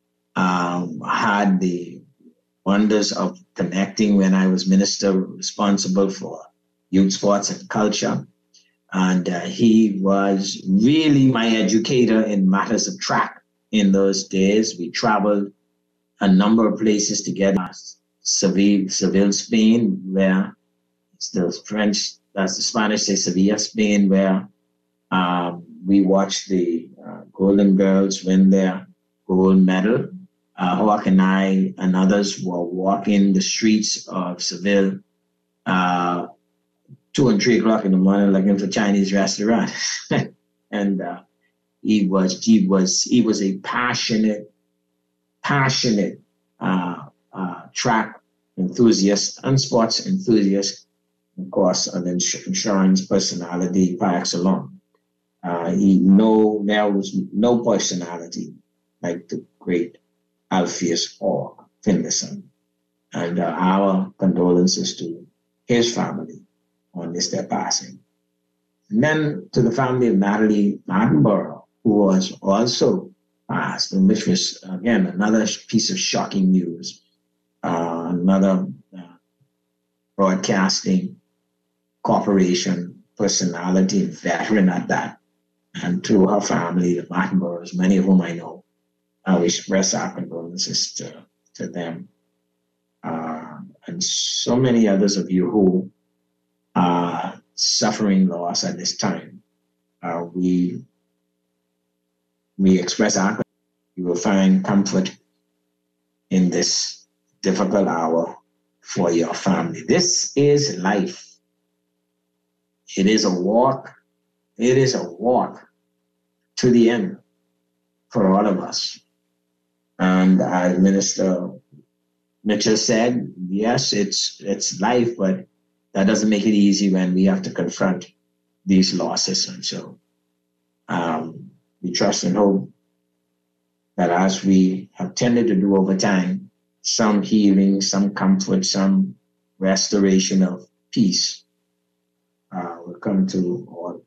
um, had the wonders of connecting when I was minister responsible for youth sports and culture. And uh, he was really my educator in matters of track in those days. We traveled a number of places together. Seville, Seville, Spain, where it's the French, that's the Spanish say Sevilla, Spain, where um, we watched the uh, Golden Girls win their gold medal. Uh, Hawk and I and others were walking the streets of Seville uh, two and three o'clock in the morning looking for Chinese restaurant. and uh, he was he was he was a passionate, passionate uh, uh, track enthusiast and sports enthusiast, of course, an ins- insurance personality par excellence. Uh, he no there was no personality like the great Alpheus Hawk Finlayson. And uh, our condolences to his family on this their passing. And then to the family of Natalie Martinborough, who was also passed, and which was, again, another piece of shocking news. Uh, another uh, broadcasting corporation personality, veteran at that. And to her family, the Martinboroughs, many of whom I know, I will express our condolences to, to them. Uh, and so many others of you who are suffering loss at this time. Uh, we, we express our, you will find comfort in this difficult hour for your family. This is life. It is a walk. It is a walk to the end for all of us. And as Minister Mitchell said, yes, it's it's life, but that doesn't make it easy when we have to confront these losses. And so um, we trust and hope that as we have tended to do over time, some healing, some comfort, some restoration of peace uh, will come to all.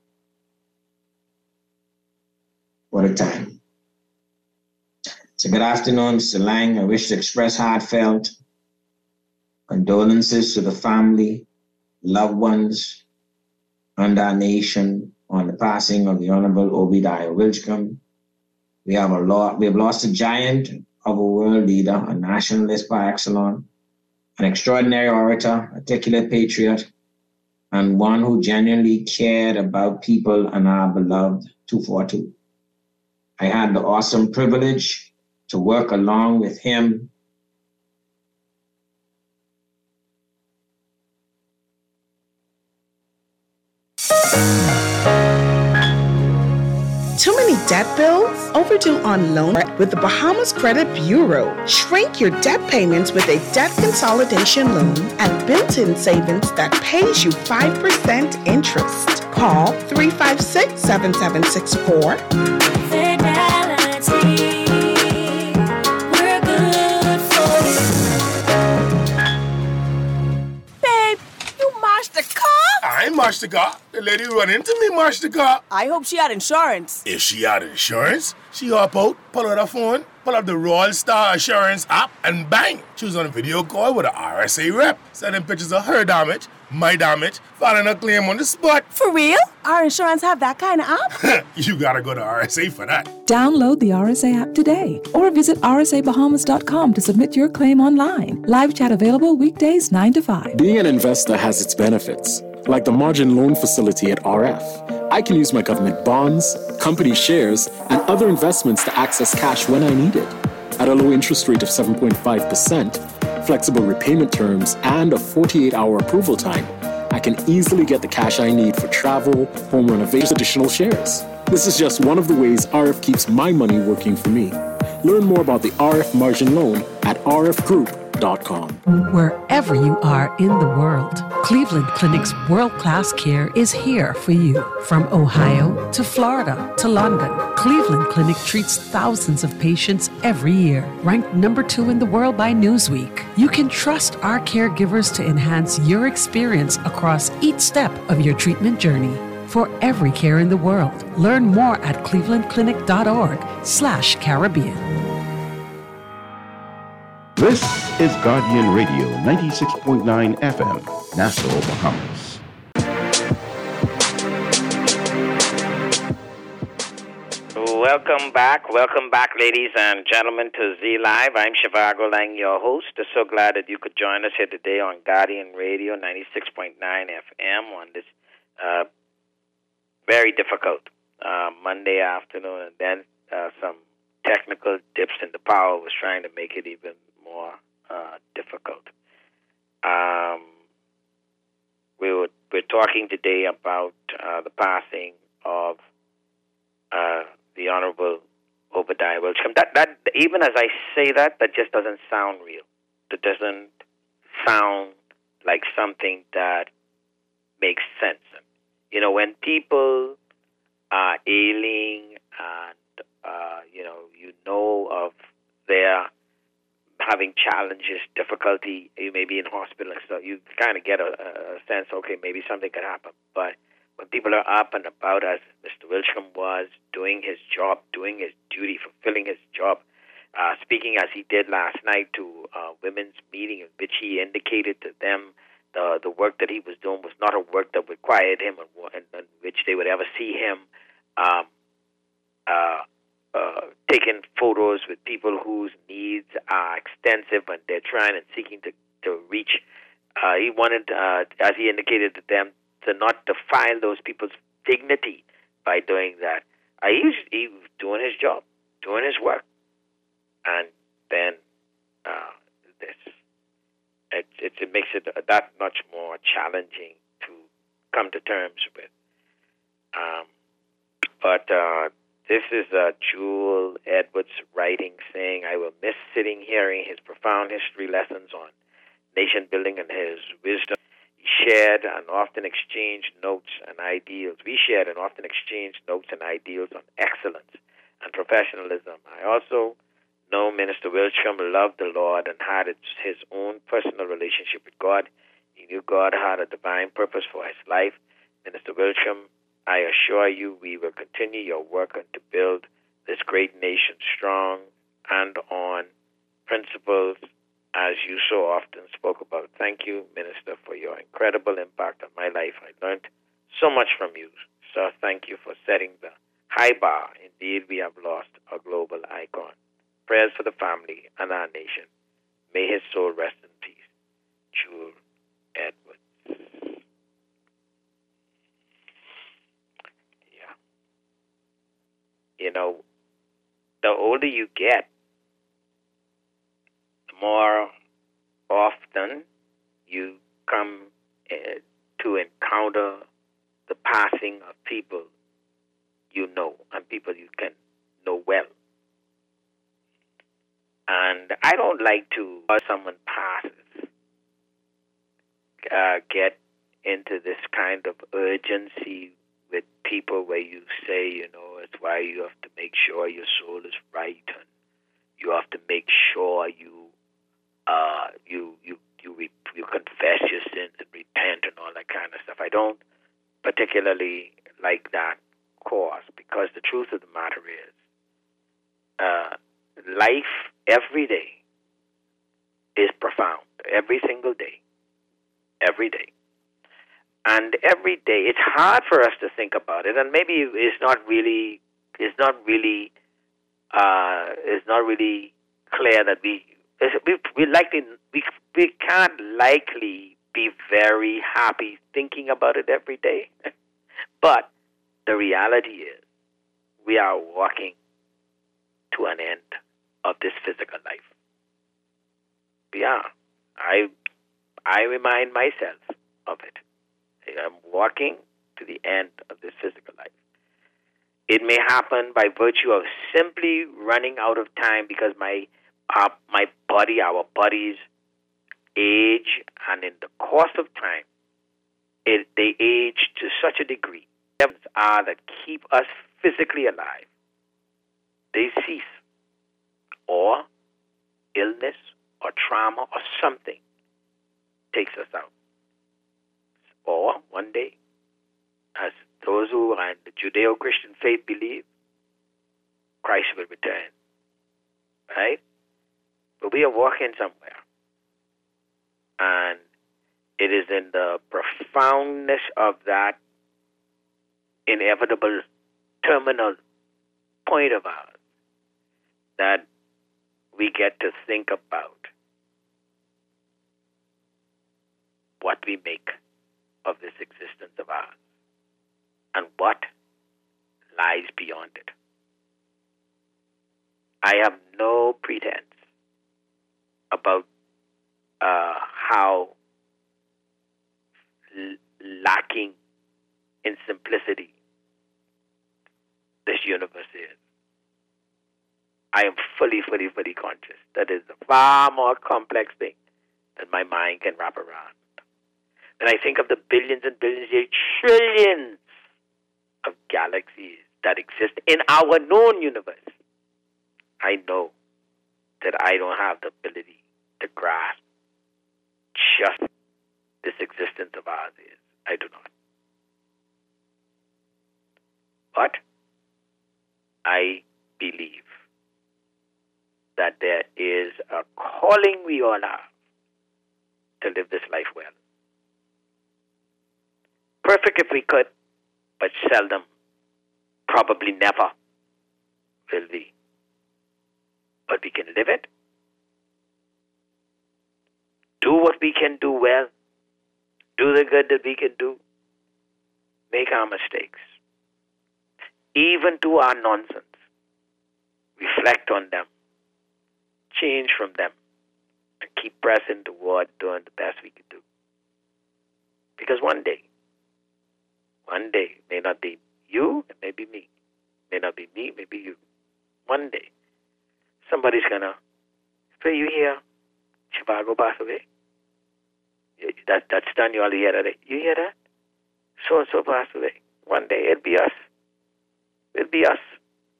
What a time. So good afternoon, Mister Lang. I wish to express heartfelt condolences to the family, loved ones, and our nation on the passing of the Honorable Obadiah Wilchcombe. We have a lot. We have lost a giant of a world leader, a nationalist par excellence, an extraordinary orator, articulate patriot, and one who genuinely cared about people and our beloved two forty-two. I had the awesome privilege to work along with him Too many debt bills? Overdue on loan with the Bahamas Credit Bureau. Shrink your debt payments with a debt consolidation loan and built-in savings that pays you five percent interest. Call three five six, seven seven six four. Fidelity, we're good for you. Babe, you mashed the car? I ain't mashed the car. The lady run into me mashed the car. I hope she had insurance. If she had insurance, she hop out, pull out her phone, pull up the Royal Star Assurance app, and bang! She was on a video call with an R S A rep, sending pictures of her damage, my damage, filing a claim on the spot. For real? Our insurance have that kind of app? You gotta go to R S A for that. Download the R S A app today or visit r s a bahamas dot com to submit your claim online. Live chat available weekdays nine to five. Being an investor has its benefits, like the margin loan facility at R F. I can use my government bonds, company shares, and other investments to access cash when I need it. At a low interest rate of seven point five percent, flexible repayment terms, and a forty-eight hour approval time, I can easily get the cash I need for travel, home renovations, additional shares. This is just one of the ways R F keeps my money working for me. Learn more about the R F margin loan at r f group dot com. Wherever you are in the world, Cleveland Clinic's world-class care is here for you. From Ohio to Florida to London, Cleveland Clinic treats thousands of patients every year. Ranked number two in the world by Newsweek, you can trust our caregivers to enhance your experience across each step of your treatment journey. For every care in the world, learn more at cleveland clinic dot org slash Caribbean. This is Guardian Radio ninety-six point nine F M, Nassau, Bahamas. Welcome back. Welcome back, ladies and gentlemen, to Z Live. I'm Shivago Lang, your host. I'm so glad that you could join us here today on Guardian Radio ninety-six point nine F M on this uh, very difficult uh, Monday afternoon. And then uh, some technical dips in the power was trying to make it even more uh, difficult. Um, we were, we're talking today about uh, the passing of uh, the Honorable Obadiah Wilchem. That, that, even as I say that, that just doesn't sound real. That doesn't sound like something that makes sense. You know, when people are ailing and, uh, you know, you know of their having challenges, difficulty, you may be in hospital and stuff, you kind of get a, a sense, okay, maybe something could happen. But when people are up and about, as Mister Wilchem was, doing his job, doing his duty, fulfilling his job, uh, speaking as he did last night to a women's meeting in which he indicated to them the the work that he was doing was not a work that required him and, and, and which they would ever see him um, uh, uh, taking photos with people whose needs are extensive and they're trying and seeking to, to reach. Uh, he wanted, uh, as he indicated to them, to not defile those people's dignity by doing that. Uh, he, was, he was doing his job, doing his work. And then uh, this, it, it, it makes it that much more challenging to come to terms with. Um, but uh, this is uh, Jewel Edwards writing, saying, I will miss sitting hearing his profound history lessons on nation building and his wisdom. He shared and often exchanged notes and ideals. We shared and often exchanged notes and ideals on excellence and professionalism. I also know Minister Wilchem loved the Lord and had his own personal relationship with God. He knew God had a divine purpose for his life. Minister Wilchem, I assure you we will continue your work to build this great nation strong and on principles as you so often spoke about. Thank you, Minister, for your incredible impact on my life. I learned so much from you. So thank you for setting the high bar. Indeed, we have lost a global icon. Prayers for the family and our nation. May his soul rest in peace. Jewel Edwards. Yeah. You know, the older you get, the more often you come uh, to encounter the passing of people you know and people you can know well. And I don't like to, as someone passes, uh, get into this kind of urgency with people where you say, you know, it's why you have to make sure your soul is right, and you have to make sure you uh, you you you re- you confess your sins and repent and all that kind of stuff. I don't particularly like that course, because the truth of the matter is, uh, life every day is profound. Every single day. Every day. And every day, it's hard for us to think about it, and maybe it's not really, it's not really, uh, it's not really clear that we, we, we likely, we, we can't likely be very happy thinking about it every day. But the reality is, we are walking to an end of this physical life. We are. I, I remind myself of it. I'm walking to the end of this physical life. It may happen by virtue of simply running out of time, because my uh, my body, our bodies age, and in the course of time, it, they age to such a degree. Events are that keep us physically alive. They cease, or illness or trauma or something takes us out. Or one day, as those who are in the Judeo-Christian faith believe, Christ will return. Right? But we are walking somewhere. And it is in the profoundness of that inevitable terminal point of ours that we get to think about what we make of this existence of ours and what lies beyond it. I have no pretense about uh, how l- lacking in simplicity this universe is. I am fully, fully, fully conscious that it's a far more complex thing than my mind can wrap around. When I think of the billions and billions, trillions of galaxies that exist in our known universe, I know that I don't have the ability to grasp just this existence of ours is. I do not. But I believe that there is a calling we all have to live this life well. Perfect if we could, but seldom, probably never will we. But we can live it, do what we can do well, do the good that we can do, make our mistakes, even do our nonsense, reflect on them, change from them, and keep pressing toward doing the best we can do. Because one day, one day, may not be you, it may be me. May not be me, maybe you. One day, somebody's gonna say, you hear Chivago pass away? That, that's done, you all hear that. You hear that? So-and-so passed away. One day, it'll be us. It'll be us.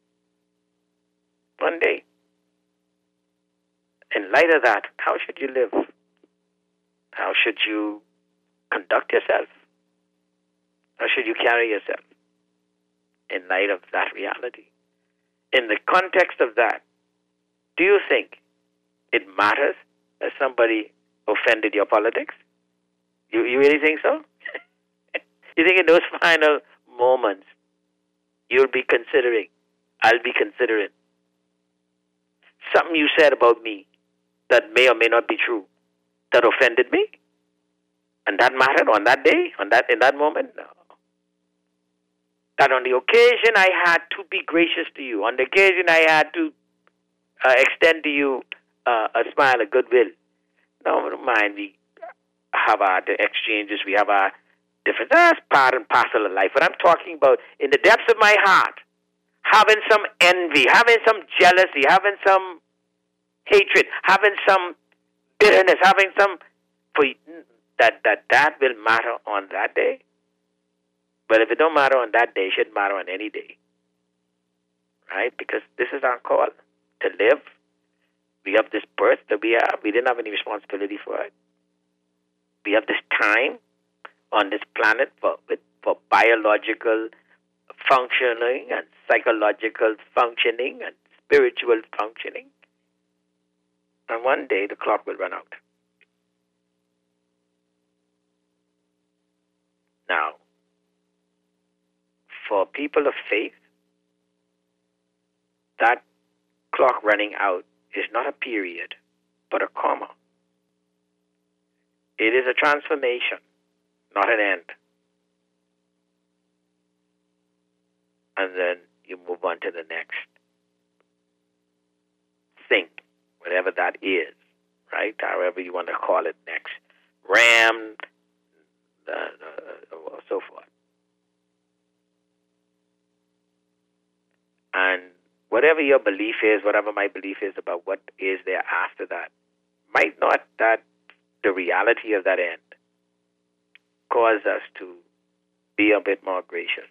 One day. In light of that, how should you live? How should you conduct yourself? How should you carry yourself in light of that reality? In the context of that, do you think it matters that somebody offended your politics? You, you really think so? You think in those final moments, you'll be considering, I'll be considering something you said about me that may or may not be true, that offended me? And that mattered on that day, on that in that moment? No. That on the occasion I had to be gracious to you, on the occasion I had to uh, extend to you uh, a smile, a goodwill. No, don't mind. We have our exchanges, we have our differences. That's part and parcel of life. But I'm talking about in the depths of my heart, having some envy, having some jealousy, having some hatred, having some bitterness, having some for that that that will matter on that day. But if it don't matter on that day, it shouldn't matter on any day, right? Because this is our call to live. We have this birth that we have. We didn't have any responsibility for it. We have this time on this planet for with, for biological functioning and psychological functioning and spiritual functioning. And one day the clock will run out. Now, for people of faith, that clock running out is not a period, but a comma. It is a transformation, not an end. And then you move on to the next thing, whatever that is, right? However you want to call it next. Ram, uh, uh, so forth. And whatever your belief is, whatever my belief is about what is there after that, might not that the reality of that end cause us to be a bit more gracious,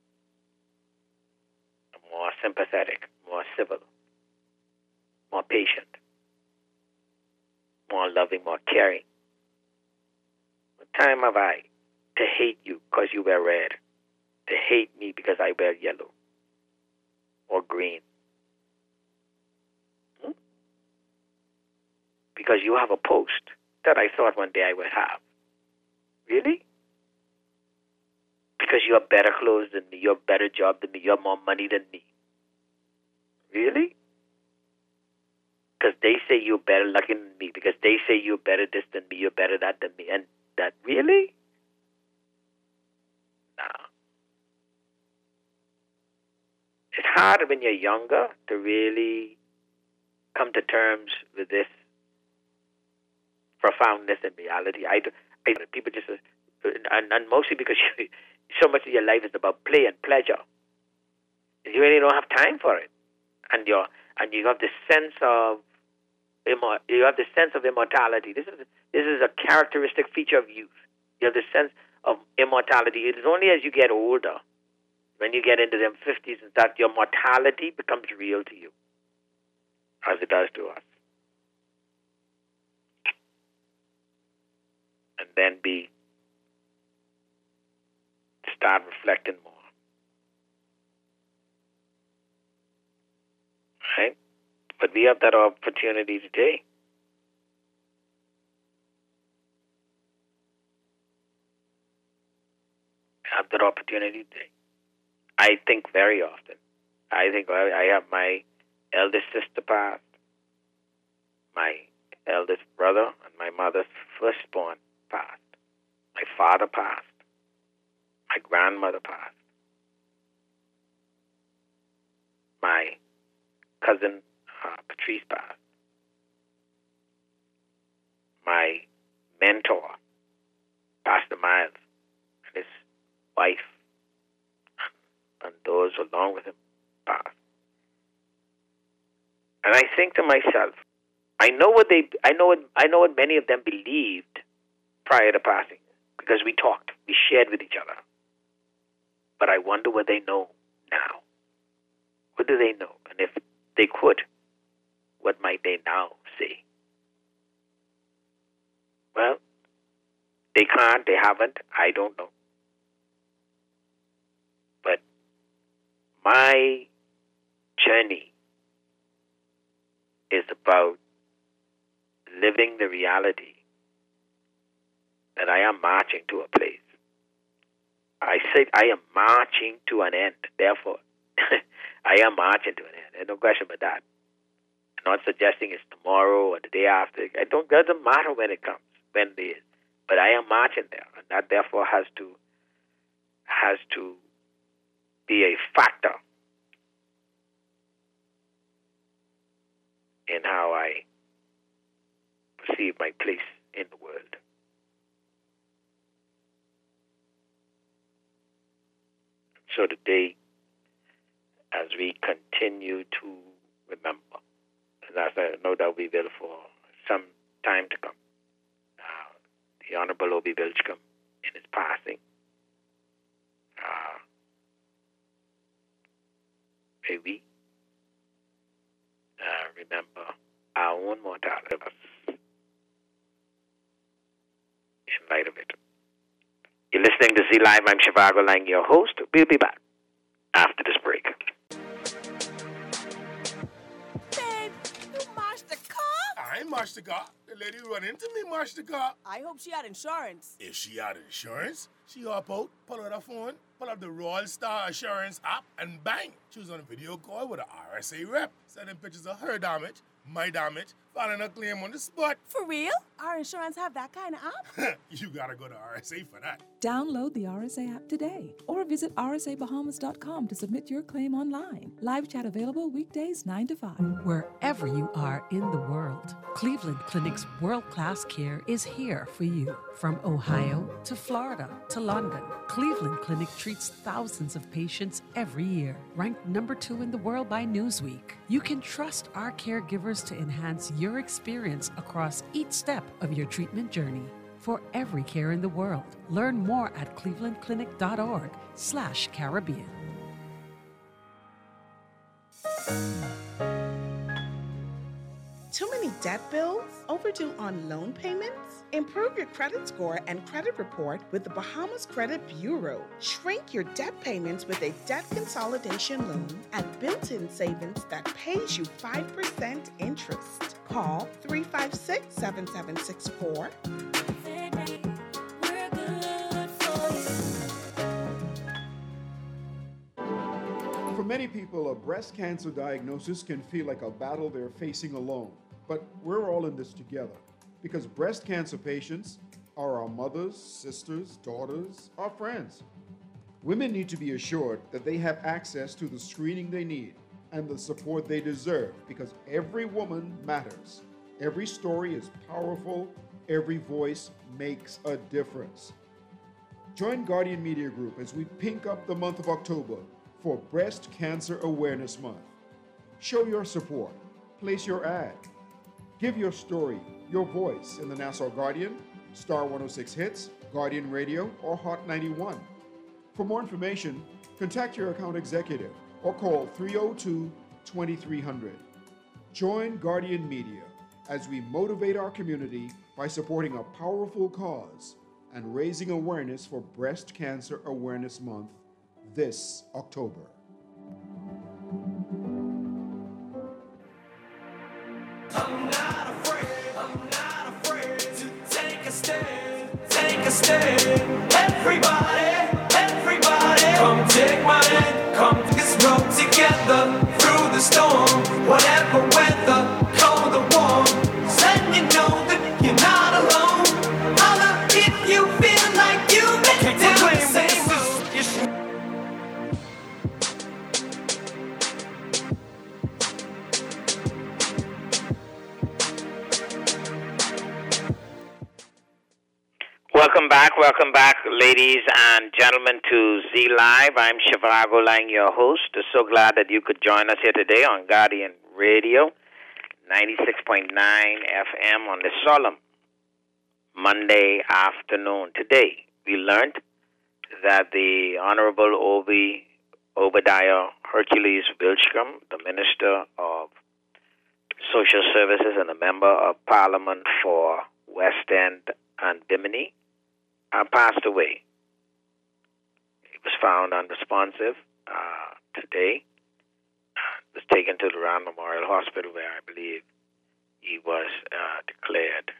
more sympathetic, more civil, more patient, more loving, more caring. What time have I to hate you because you wear red, to hate me because I wear yellow or green? Hmm? Because you have a post that I thought one day I would have. Really? Because you have better clothes than me, you have better job than me, you have more money than me. Really? Because they say you're better looking than me, because they say you're better this than me, you're better that than me. And that, really? No. It's hard when you're younger to really come to terms with this profoundness and reality. I, I people just, and, and mostly because you, so much of your life is about play and pleasure. You really don't have time for it, and you and you have this sense of immor- you have this sense of immortality. This is this is a characteristic feature of youth. You have this sense of immortality. It is only as you get older, when you get into them fifties, that your mortality becomes real to you, as it does to us. And then be start reflecting more. Right? But we have that opportunity today. Have that opportunity today. I think very often. I think I, I have my eldest sister passed, my eldest brother, and my mother's firstborn passed. My father passed. My grandmother passed. My cousin uh, Patrice passed. My mentor, Pastor Miles, and his wife, and those along with him passed. And I think to myself, I know what they, I know what, I know what many of them believed prior to passing, because we talked, we shared with each other. But I wonder what they know now. What do they know? And if they could, what might they now say? Well, they can't, they haven't, I don't know. But my journey is about living the reality that I am marching to a place. I said I am marching to an end. Therefore, I am marching to an end. There's no question about that. I'm not suggesting it's tomorrow or the day after. I don't. It doesn't matter when it comes, when it is. But I am marching there, and that therefore has to has to be a factor in how I perceive my place in the world. So today, as we continue to remember, and as I no doubt we will for some time to come, uh, the Honorable Obie Wilchcomb in his passing, uh, may we uh, remember our own mortality in light of it. You're listening to Z Live. I'm Shivago Lang, your host. We'll be back after this break. Babe, you mashed the car? I ain't mashed the car. The lady who run into me mashed the car. I hope she had insurance. If she had insurance, she hop out, pull out her phone, pull up the Royal Star Assurance app, and bang, she was on a video call with an R S A rep, sending pictures of her damage, my damage, filing a claim on the spot. For real? Our insurance have that kind of app? You gotta go to R S A for that. Download the R S A app today or visit R S A Bahamas dot com to submit your claim online. Live chat available weekdays nine to five. Wherever you are in the world, Cleveland Clinic's world-class care is here for you. From Ohio to Florida to London, Cleveland Clinic treats thousands of patients every year. Ranked number two in the world by Newsweek, you can trust our caregivers to enhance your experience across each step of your treatment journey. For every care in the world, learn more at cleveland clinic dot org slash Caribbean. Too many debt bills? Overdue on loan payments? Improve your credit score and credit report with the Bahamas Credit Bureau. Shrink your debt payments with a debt consolidation loan and built-in savings that pays you five percent interest. Call three five six, seven seven six four. For many people, a breast cancer diagnosis can feel like a battle they're facing alone. But we're all in this together because breast cancer patients are our mothers, sisters, daughters, our friends. Women need to be assured that they have access to the screening they need and the support they deserve because every woman matters. Every story is powerful. Every voice makes a difference. Join Guardian Media Group as we pink up the month of October for Breast Cancer Awareness Month. Show your support. Place your ad. Give your story, your voice in the Nassau Guardian, Star one oh six Hits, Guardian Radio, or Hot ninety-one. For more information, contact your account executive or call three oh two, two three hundred. Join Guardian Media as we motivate our community by supporting a powerful cause and raising awareness for Breast Cancer Awareness Month this October. I'm not afraid, I'm not afraid to take a stand, take a stand. Everybody, everybody, come take my hand, come this road together through the storm. Whatever weather, cold or warm, let you know that you're not alone. Holla if you feel like you make it down the same road. Welcome back, welcome back, ladies and gentlemen, to Z Live. I'm Shivago Lang, your host. So glad that you could join us here today on Guardian Radio, ninety-six point nine F M on this solemn Monday afternoon. Today, we learned that the Honorable Obie Obadiah Hercules Wilchcomb, the Minister of Social Services and a Member of Parliament for West End and Bimini, uh, passed away. He was found unresponsive uh, today. Was taken to the Round Memorial Hospital where I believe he was uh, declared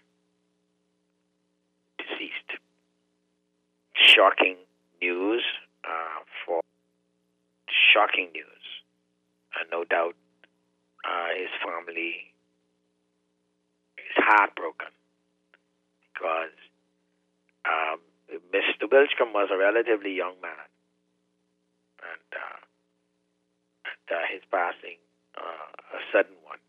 deceased. Shocking news uh, for shocking news. And no doubt uh, his family is heartbroken because Um, Mister Wilchcomb was a relatively young man, and, uh, and uh, his passing, uh, a sudden one.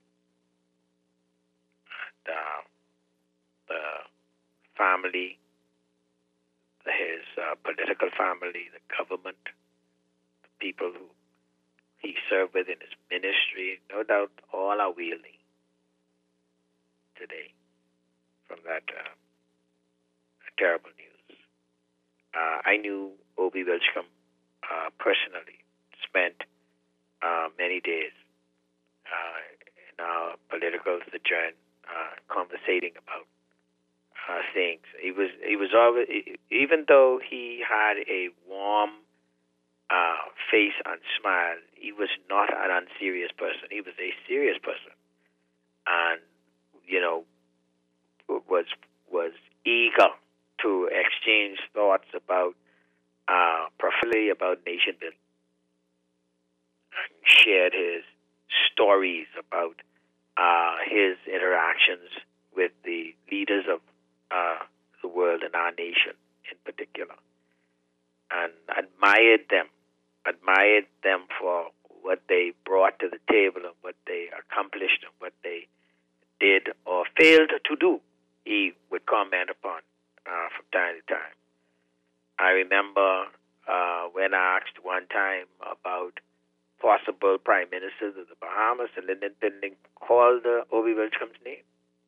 And uh, the family, his uh, political family, the government, the people who he served with in his ministry, no doubt all are wailing today from that uh, terrible news. Uh, I knew Obie Wilchcomb uh, personally, spent uh, many days uh, in our political sojourn uh, conversating about uh, things. He was, he was always, even though he had a warm uh, face and smile, he was not an unserious person. He was a serious person, and you know, was was eager to exchange thoughts about, uh, preferably about nation building, and shared his stories about uh, his interactions with the leaders of uh, the world and our nation in particular, and admired them, admired them for what they brought to the table and what they accomplished and what they did or failed to do. He would comment upon uh, from time to time. I remember uh, when asked one time about possible prime ministers of the Bahamas, and Lyndon Pinling called uh, Obie Wilchcomb's name.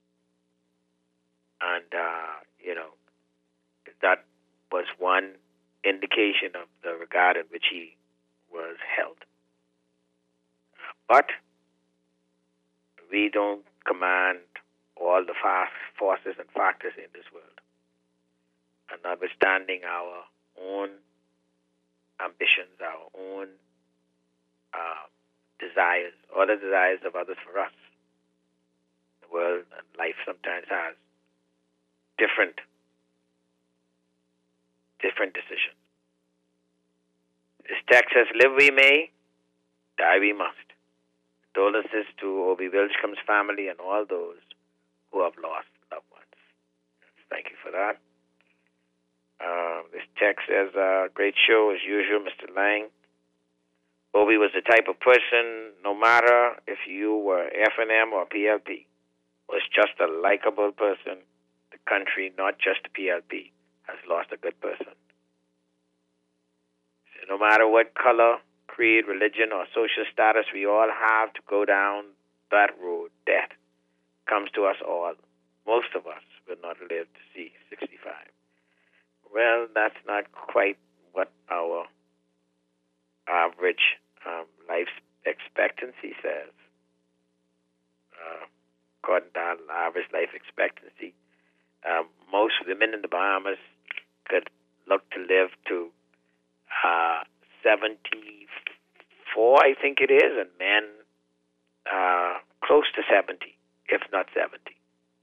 And, uh, you know, that was one indication of the regard in which he was held. But we don't command all the fast forces and factors in this world. And notwithstanding our own ambitions, our own uh, desires, or the desires of others for us, the world and life sometimes has different, different decisions. This text says, live we may, die we must. Condolences to Obie Wilchcomb's family and all those who have lost loved ones. Thank you for that. Uh, this text says, uh, great show as usual, Mister Lang. Obie was the type of person, no matter if you were F N M or P L P, was just a likable person. The country, not just the P L P, has lost a good person. So no matter what color, creed, religion, or social status we all have to go down that road, death comes to us all. Most of us will not live to see sixty-five. Well, that's not quite what our average um, life expectancy says. Uh, according to our average life expectancy, um, most women in the Bahamas could look to live to uh, seventy-four, I think it is, and men uh, close to seventy, if not seventy.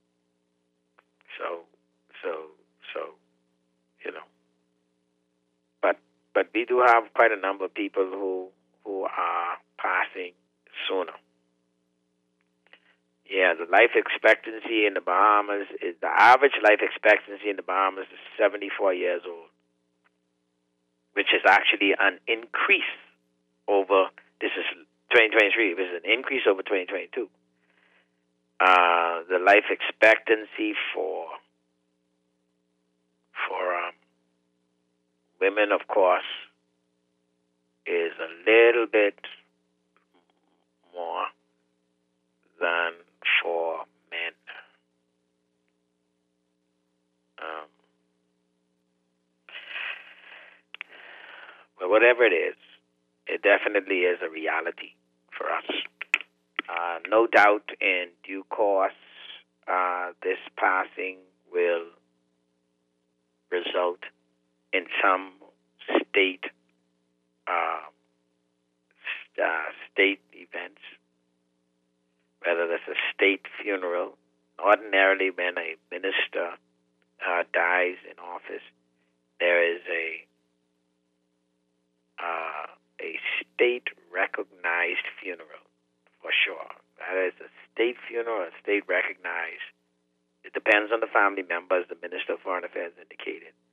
So, so, so, you know. But but we do have quite a number of people who who are passing sooner. Yeah, the life expectancy in the Bahamas is the average life expectancy in the Bahamas is seventy-four years old, which is actually an increase over, this is twenty twenty-three, this is an increase over twenty twenty-two. Uh, the life expectancy for for um, women, of course, is a little bit more than for men. Um, but whatever it is, it definitely is a reality for us. Uh, no doubt in due course, uh, this passing will result in some state uh, st- uh, state events, whether that's a state funeral. Ordinarily, when a minister uh, dies in office, there is a uh, a state-recognized funeral, for sure. That is a state funeral, a state-recognized. It depends on the family members, the Minister of Foreign Affairs indicated.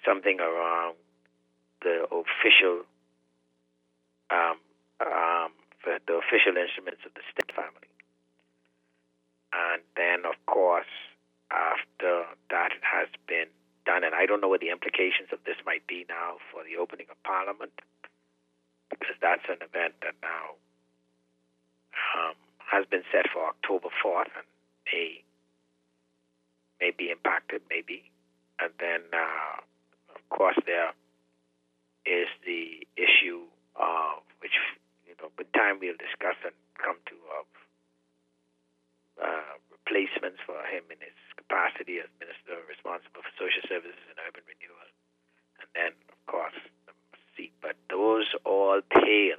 something around the official, um, um, the, the official instruments of the Stitt family. And then, of course, after that has been done, and I don't know what the implications of this might be now for the opening of Parliament, because that's an event that now um, has been set for October fourth and may, may be impacted, maybe. And then, uh, of course, there is the issue of, which, you know, with time we'll discuss and come to, of uh, replacements for him in his capacity as Minister responsible for social services and urban renewal. And then, of course, the seat. But those all pale,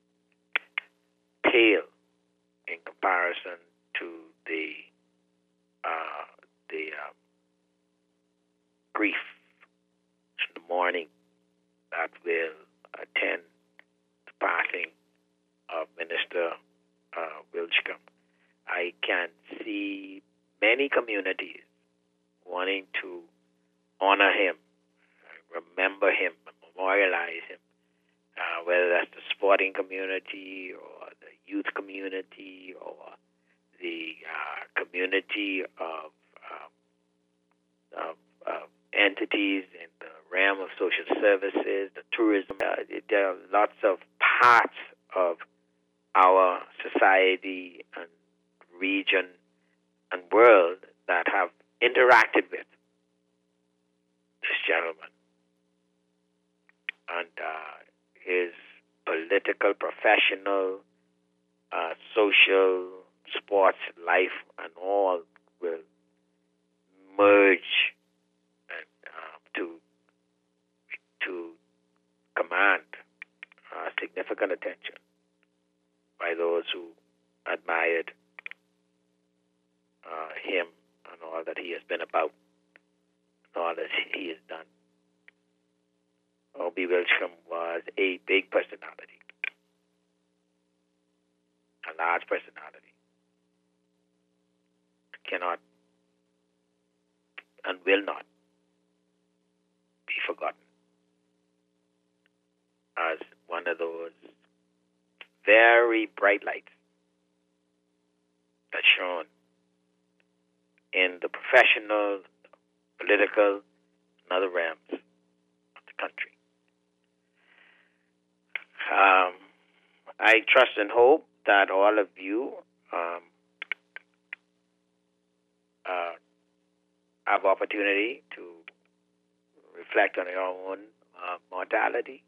pale in comparison to the uh, the uh, grief in the morning that will attend the passing of Minister uh, Wilchcombe. I can see many communities wanting to honor him, remember him, memorialize him, uh, whether that's the sporting community or the youth community or the uh, community of, um, of, of entities in the realm of social services, the tourism. Uh, there are lots of parts of our society and region and world that have interacted with this gentleman and uh, his political, professional, uh, social, sports life and all will merge and, uh, to to command uh, significant attention by those who admired Uh, him and all that he has been about, and all that he has done. Obie Wilchcombe was a big personality, a large personality. Cannot and will not be forgotten as one of those very bright lights that shone in the professional, political, and other realms of the country. Um, I trust and hope that all of you um, uh, have opportunity to reflect on your own uh, mortality,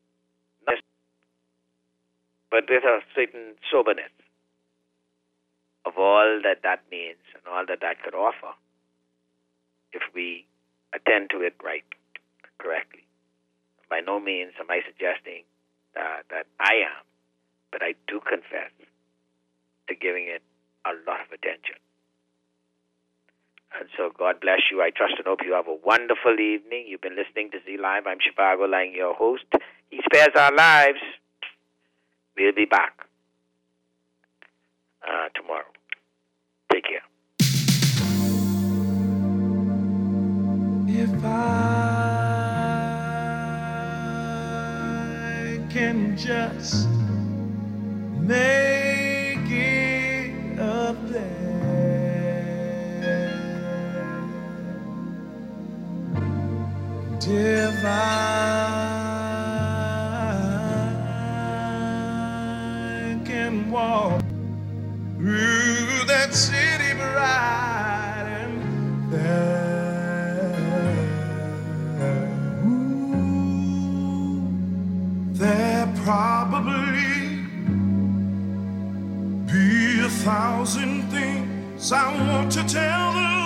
but with a certain soberness of all that that means and all that that could offer if we attend to it right, correctly. By no means am I suggesting uh, that I am, but I do confess to giving it a lot of attention. And so God bless you. I trust and hope you have a wonderful evening. You've been listening to Z Live. I'm Zhivago Lang, your host. He spares our lives. We'll be back uh, tomorrow. Take care. If I can just make it up there, and if I can walk through that city bright and fair, ooh, there probably be a thousand things I want to tell the